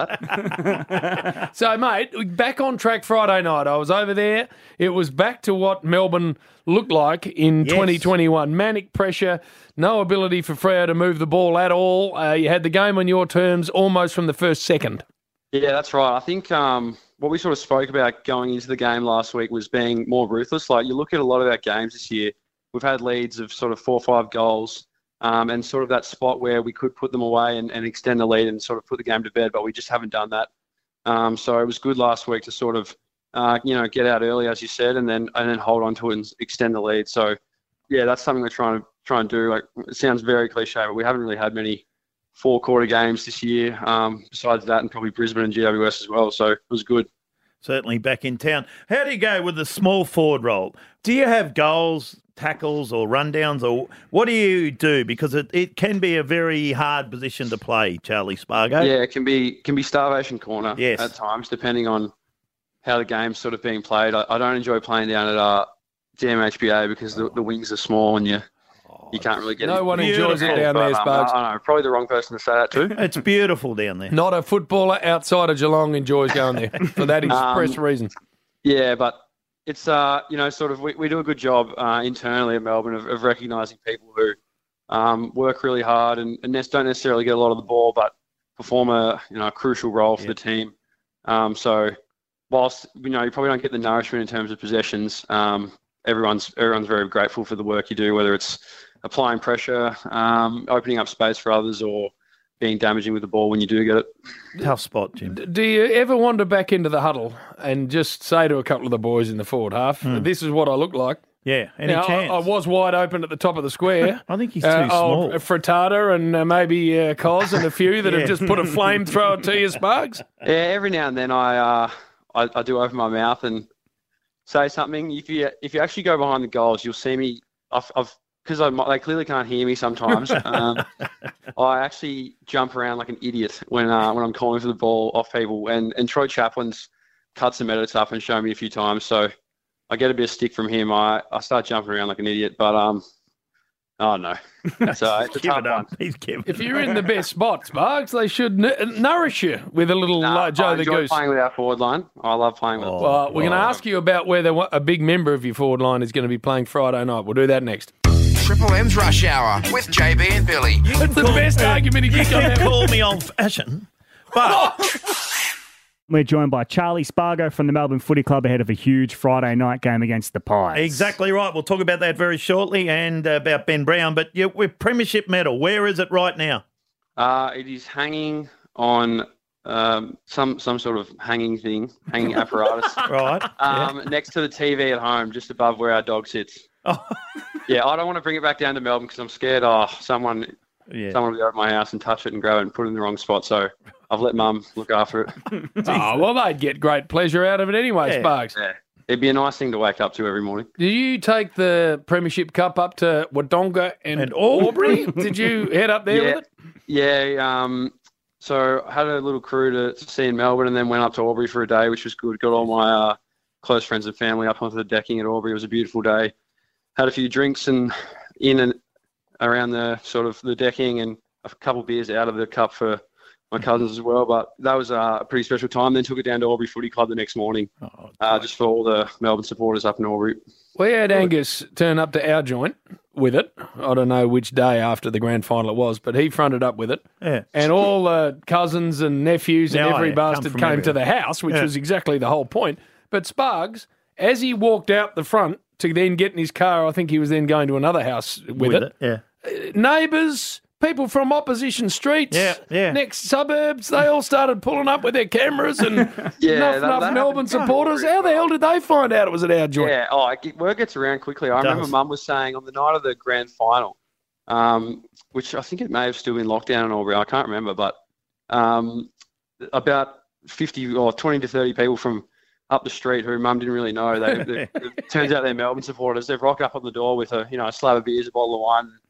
that. So, mate, back on track Friday night. I was over there. It was back to what Melbourne looked like in Yes. twenty twenty-one. Manic pressure, no ability for Freo to move the ball at all. Uh, you had the game on your terms almost from the first second. Yeah, that's right. I think um, what we sort of spoke about going into the game last week was being more ruthless. Like, you look at a lot of our games this year, we've had leads of sort of four or five goals um, and sort of that spot where we could put them away and, and extend the lead and sort of put the game to bed, but we just haven't done that. Um, so it was good last week to sort of, uh, you know, get out early, as you said, and then and then hold on to it and extend the lead. So, yeah, that's something we're trying to try and do. Like, it sounds very cliche, but we haven't really had many four-quarter games this year, um, besides that, and probably Brisbane and G W S as well. So it was good. Certainly back in town. How do you go with the small forward role? Do you have goals, tackles or rundowns, or what do you do? Because it, it can be a very hard position to play, Charlie Spargo. Yeah, it can be can be starvation corner Yes. at times, depending on how the game's sort of being played. I, I don't enjoy playing down at uh, D M H B A because the, the wings are small and you you can't really get No it. one enjoys it down there, But, um, Sparks. I know, probably the wrong person to say that too. It's beautiful down there. Not a footballer outside of Geelong enjoys going there for that express Um, reason. Yeah, but it's, uh, you know, sort of, we, we do a good job uh, internally at Melbourne of, of recognising people who um, work really hard and, and ne- don't necessarily get a lot of the ball, but perform a, you know, a crucial role for the team. Um, so whilst, you know, you probably don't get the nourishment in terms of possessions, um, everyone's everyone's very grateful for the work you do, whether it's applying pressure, um, opening up space for others, or being damaging with the ball when you do get it. Tough spot, Jim. Do you ever wander back into the huddle and just say to a couple of the boys in the forward half, Hmm. this is what I look like? Yeah, any Now, I, chance? I was wide open at the top of the square. I think he's too uh, small. Old Frittata and uh, maybe uh, Cos and a few that Yeah. have just put a flamethrower to you, Sparks. Yeah, every now and then I, uh, I I do open my mouth and say something. If you if you actually go behind the goals, you'll see me. I've because I they clearly can't hear me sometimes. um, I actually jump around like an idiot when uh, when I'm calling for the ball off people. And and Troy Chaplin's cut some edits up and shown me a few times, so I get a bit of stick from him. I, I start jumping around like an idiot, but um, oh no, so it's a Give tough it up. one. He's giving If you're in the best spot, Sparks, they should n- nourish you with a little Nah, uh, Joe I the enjoy Goose. playing with our forward line. I love playing with. Oh, Well, we're going to ask you about whether a big member of your forward line is going to be playing Friday night. We'll do that next. Triple M's Rush Hour with J B and Billy. That's the best argument you You can can come call me old-fashioned, but We're joined by Charlie Spargo from the Melbourne Footy Club ahead of a huge Friday night game against the Pies. exactly right. We'll talk about that very shortly and uh, about Ben Brown. But yeah, with Premiership medal, where is it right now? Uh, it is hanging on um, some some sort of hanging thing, hanging apparatus. Right. Um, Next to the T V at home, just above where our dog sits. Oh. Yeah, I don't want to bring it back down to Melbourne because I'm scared. Oh, someone, Yeah. someone will be over at my house and touch it and grab it and put it in the wrong spot. So I've let Mum look after it. Oh, well, they'd get great pleasure out of it anyway, Yeah. Sparks. Yeah, it'd be a nice thing to wake up to every morning. Did you take the Premiership Cup up to Wodonga and, And Albury? Aubrey? Did you head up there yeah, with it? Yeah. Um, so I had a little crew to, to see in Melbourne and then went up to Aubrey for a day, which was good. Got all my uh, close friends and family up onto the decking at Aubrey. It was a beautiful day. Had a few drinks and in and around the sort of the decking and a couple of beers out of the cup for my cousins as well. But that was uh, a pretty special time. Then took it down to Aubrey Footy Club the next morning, uh, just for all the Melbourne supporters up in Aubrey. We had Angus turn up to our joint with it. I don't know which day after the grand final it was, but he fronted up with it. Yeah. And all uh, cousins and nephews and Yeah, every yeah, come bastard from came to everywhere. the house, which Yeah. was exactly the whole point. But Spargs, as he walked out the front to then get in his car, I think he was then going to another house with, it. Yeah. Neighbours, people from opposition streets, Yeah, yeah. next suburbs, they all started pulling up with their cameras and Yeah, enough, that- enough that Melbourne happened. supporters. How the hell did they find out it was at our joint? Yeah, oh, it, word gets around quickly. I It remember does. Mum was saying on the night of the grand final, um, which I think it may have still been lockdown in Albury, I can't remember, but um, about fifty or twenty to thirty people from up the street who Mum didn't really know. They, they, it turns out they're Melbourne supporters. They've rocked up on the door with a you know a slab of beers, a bottle of wine,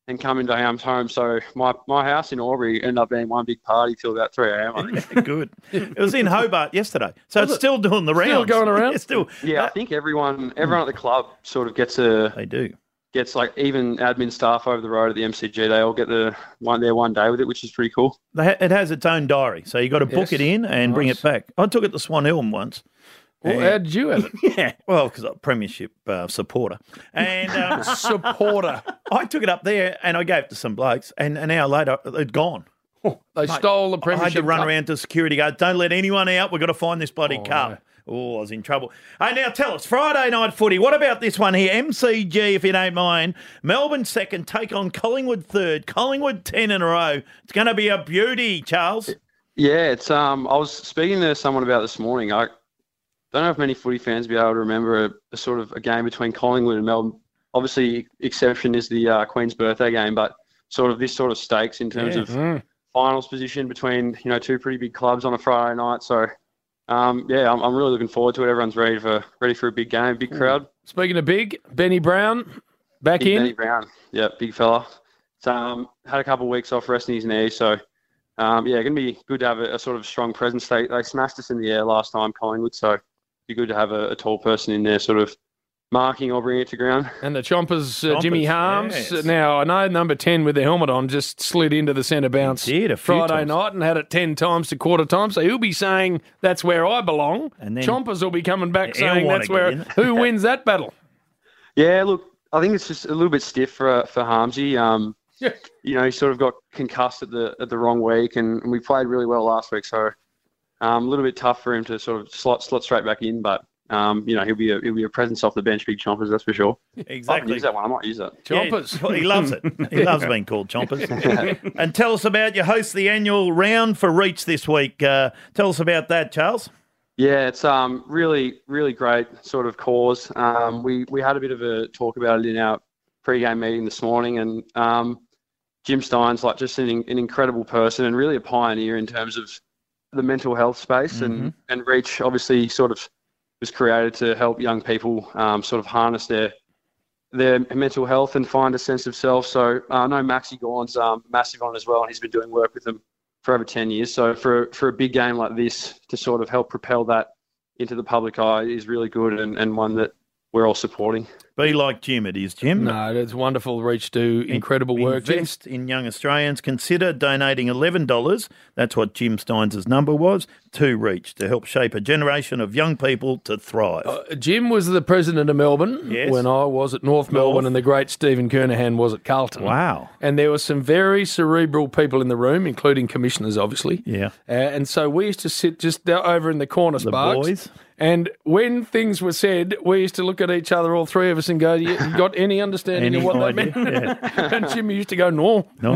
and come into Ham's home. So my, my house in Albury ended up being one big party till about three a.m. I think. Good. It was in Hobart yesterday, so Was it's it? still doing the rounds. Still going around? It's still. Yeah, I think everyone everyone at the club sort of gets a. They do. Gets like even admin staff over the road at the M C G. They all get the one there one day with it, which is pretty cool. They ha- It has its own diary, so you got to book Yes. it in and bring Nice. it back. I took it to Swan Hill once. Well, And- how did you have it? Yeah, well, because I'm a premiership uh, supporter. And um, Supporter. I took it up there and I gave it to some blokes, and an hour later, it'd gone. They Mate, stole the I had premiership. to run cup. around to security guards. Don't let anyone out. We've got to find this bloody Oh, cup. no. Oh, I was in trouble. Hey, now tell us, Friday night footy. What about this one here? M C G, if you don't mind. Melbourne second, take on Collingwood third. Collingwood ten in a row. It's going to be a beauty, Charles. Yeah, it's um. I was speaking to someone about this morning. I don't know if many footy fans will be able to remember a, a sort of a game between Collingwood and Melbourne. Obviously, exception is the uh, Queen's birthday game, but sort of this sort of stakes in terms Yeah. of Mm. finals position between you know two pretty big clubs on a Friday night. So. Um, yeah, I'm, I'm really looking forward to it. Everyone's ready for ready for a big game, big crowd. Speaking of big, Benny Brown back Big in. Benny Brown, yeah, big fella. So, um, had a couple of weeks off resting his knee, so um, yeah, going to be good to have a, a sort of strong presence. They they smashed us in the air last time, Collingwood, so it'd be good to have a, a tall person in there, sort of marking or bringing it to ground. And the Chompers, uh, Chompers, Jimmy Harms. yes. Now, I know number ten with the helmet on just slid into the centre bounce did, a few Friday times. night and had it ten times to quarter time. So he'll be saying, that's where I belong. And then Chompers will be coming back He'll saying, wanna that's get where. in. Who wins that battle? Yeah, look, I think it's just a little bit stiff for for Harmsy. Um, Yeah. you know, he sort of got concussed at the at the wrong week, and, and we played really well last week, so um, a little bit tough for him to sort of slot slot straight back in, but. Um, you know, he'll be a he'll be a presence off the bench, big Chompers, that's for sure. I Exactly. haven't used that one. I might use that. Yeah, well, he loves it. He loves being called Chompers. And tell us about, you host the annual round for Reach this week. Uh, tell us about that, Charles. Yeah, it's um really really great sort of cause. Um, we we had a bit of a talk about it in our pre-game meeting this morning, and um, Jim Stein's like just an, an incredible person and really a pioneer in terms of the mental health space, and and Reach obviously sort of was created to help young people um, sort of harness their their mental health and find a sense of self. So uh, I know Maxi Gorn's um, massive on it as well, and he's been doing work with them for over ten years. So for for a big game like this to sort of help propel that into the public eye is really good, and, and one that we're all supporting. Be like Jim, it is, Jim. No, it's wonderful. Reach do incredible work. Jim. Invest in young Australians. Consider donating eleven dollars. That's what Jim Steins' number was, to Reach, to help shape a generation of young people to thrive. Uh, Jim was the president of Melbourne Yes. when I was at North, North. Melbourne, and the great Stephen Kernahan was at Carlton. Wow. And there were some very cerebral people in the room, including commissioners, obviously. Yeah. Uh, and so we used to sit just down over in the corner, The Sparks. boys. And when things were said, we used to look at each other, all three of us, and go, you you got any understanding Any of what idea? that meant? Yeah. And Jimmy used to go, no, No.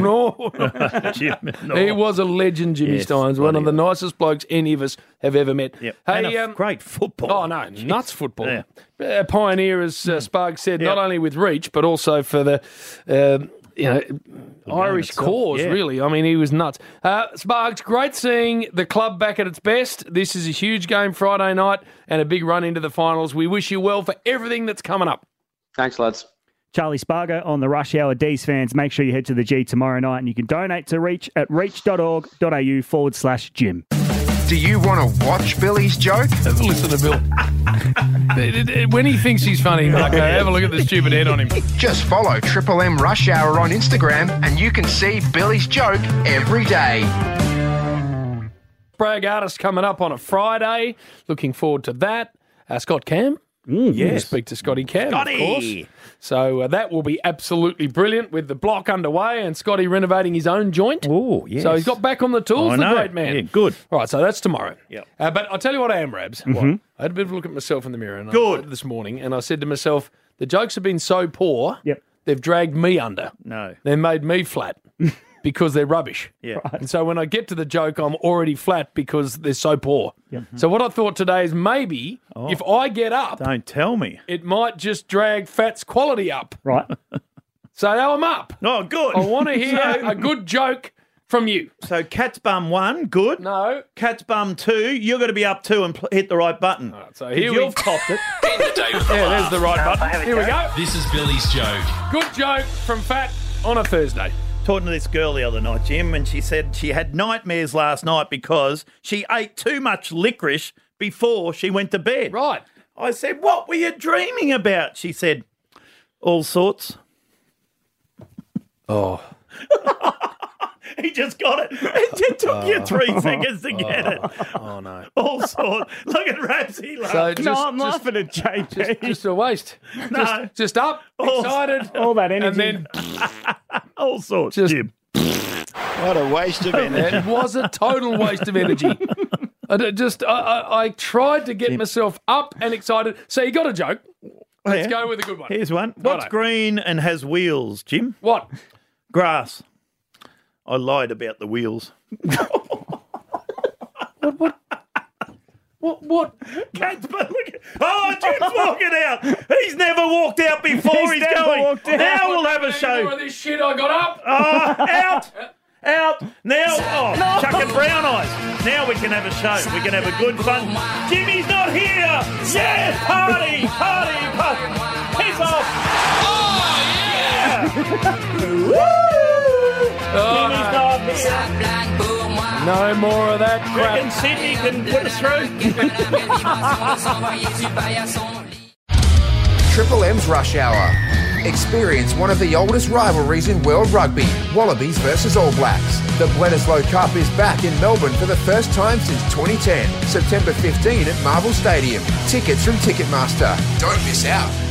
no. Jim, no. He was a legend, Jimmy Yes, Steins, one of bloody the nicest blokes any of us have ever met. Yep. Hey, And a um, great football. Oh, no, nuts football. Yeah. A pioneer, as uh, Sparks said, not only with Reach, but also for the, um, you know, Irish itself, cause, yeah. really. I mean, he was nuts. Uh, Sparks, great seeing the club back at its best. This is a huge game Friday night and a big run into the finals. We wish you well for everything that's coming up. Thanks, lads. Charlie Spargo on the Rush Hour. D's fans, make sure you head to the G tomorrow night and you can donate to Reach at reach.org.au forward slash Jim. Do you want to watch Billy's joke? Have a listen to Bill. When he thinks he's funny, Marco, have a look at the stupid head on him. Just follow Triple M Rush Hour on Instagram and you can see Billy's joke every day. Bragg Artist coming up on a Friday. Looking forward to that. Uh, Scott Cam. yes. We'll speak to Scotty Cam, Scotty! of course. So uh, that will be absolutely brilliant with the block underway and Scotty renovating his own joint. Oh, yes. So he's got back on the tools, I the know. great man. Yeah, good. All right, so that's tomorrow. Yep. Uh, but I'll tell you what I am, Rabs. Mhm. What? I had a bit of a look at myself in the mirror and I Good. this morning, and I said to myself, the jokes have been so poor, Yep. they've dragged me under. No. They made me flat because they're rubbish. Yeah. And so when I get to the joke, I'm already flat because they're so poor. Yep. So what I thought today is maybe Oh. if I get up, Don't tell me. it might just drag Fat's quality up. Right. So now I'm up. Oh, good. I want to hear a good joke from you. So Cat's Bum one, good. No. Cat's Bum two, you're going to be up two and pl- hit the right button. All right, so 'Cause here we you've copped it. In the day with the Yeah, there's laugh. the right button. Here we go. This is Billy's joke. Good joke from Fat. on a Thursday. Talking to this girl the other night, Jim, and she said she had nightmares last night because she ate too much licorice before she went to bed. Right. I said, what were you dreaming about? She said, all sorts. Oh. He just got it. It took you three seconds to get it. Oh, no. All sorts. Look at Rapsy So laughing. just- No, I'm just- laughing at J P. Just, just a waste. No. Just, just up, All- excited. All that energy. And then all sorts, just, Jim. What a waste of energy. It was a total waste of energy. I d- just, I, I, I tried to get myself up and excited. So you got a joke. Let's yeah. go with a good one. Here's one. What's Righto. green and has wheels, Jim? What? Grass. I lied about the wheels. What? What? What? What? Kate's but look at, oh, Jim's walking out. He's never walked out before. He's He's, never going. walked out. Now we'll have a Any more show. of this shit I got up. Oh, out. Out. Now, oh, chucking brown eyes. Now we can have a show. We can have a good fun. Jimmy's not here. Yes, party, party, party. Piss off. Oh, yeah. Woo. Oh, Jimmy's no. not here. No more of that crap. Reckon Sydney can put us through. Triple M's Rush Hour. Experience one of the oldest rivalries in world rugby, Wallabies versus All Blacks. The Bledisloe Cup is back in Melbourne for the first time since twenty ten, September fifteenth at Marvel Stadium. Tickets from Ticketmaster. Don't miss out.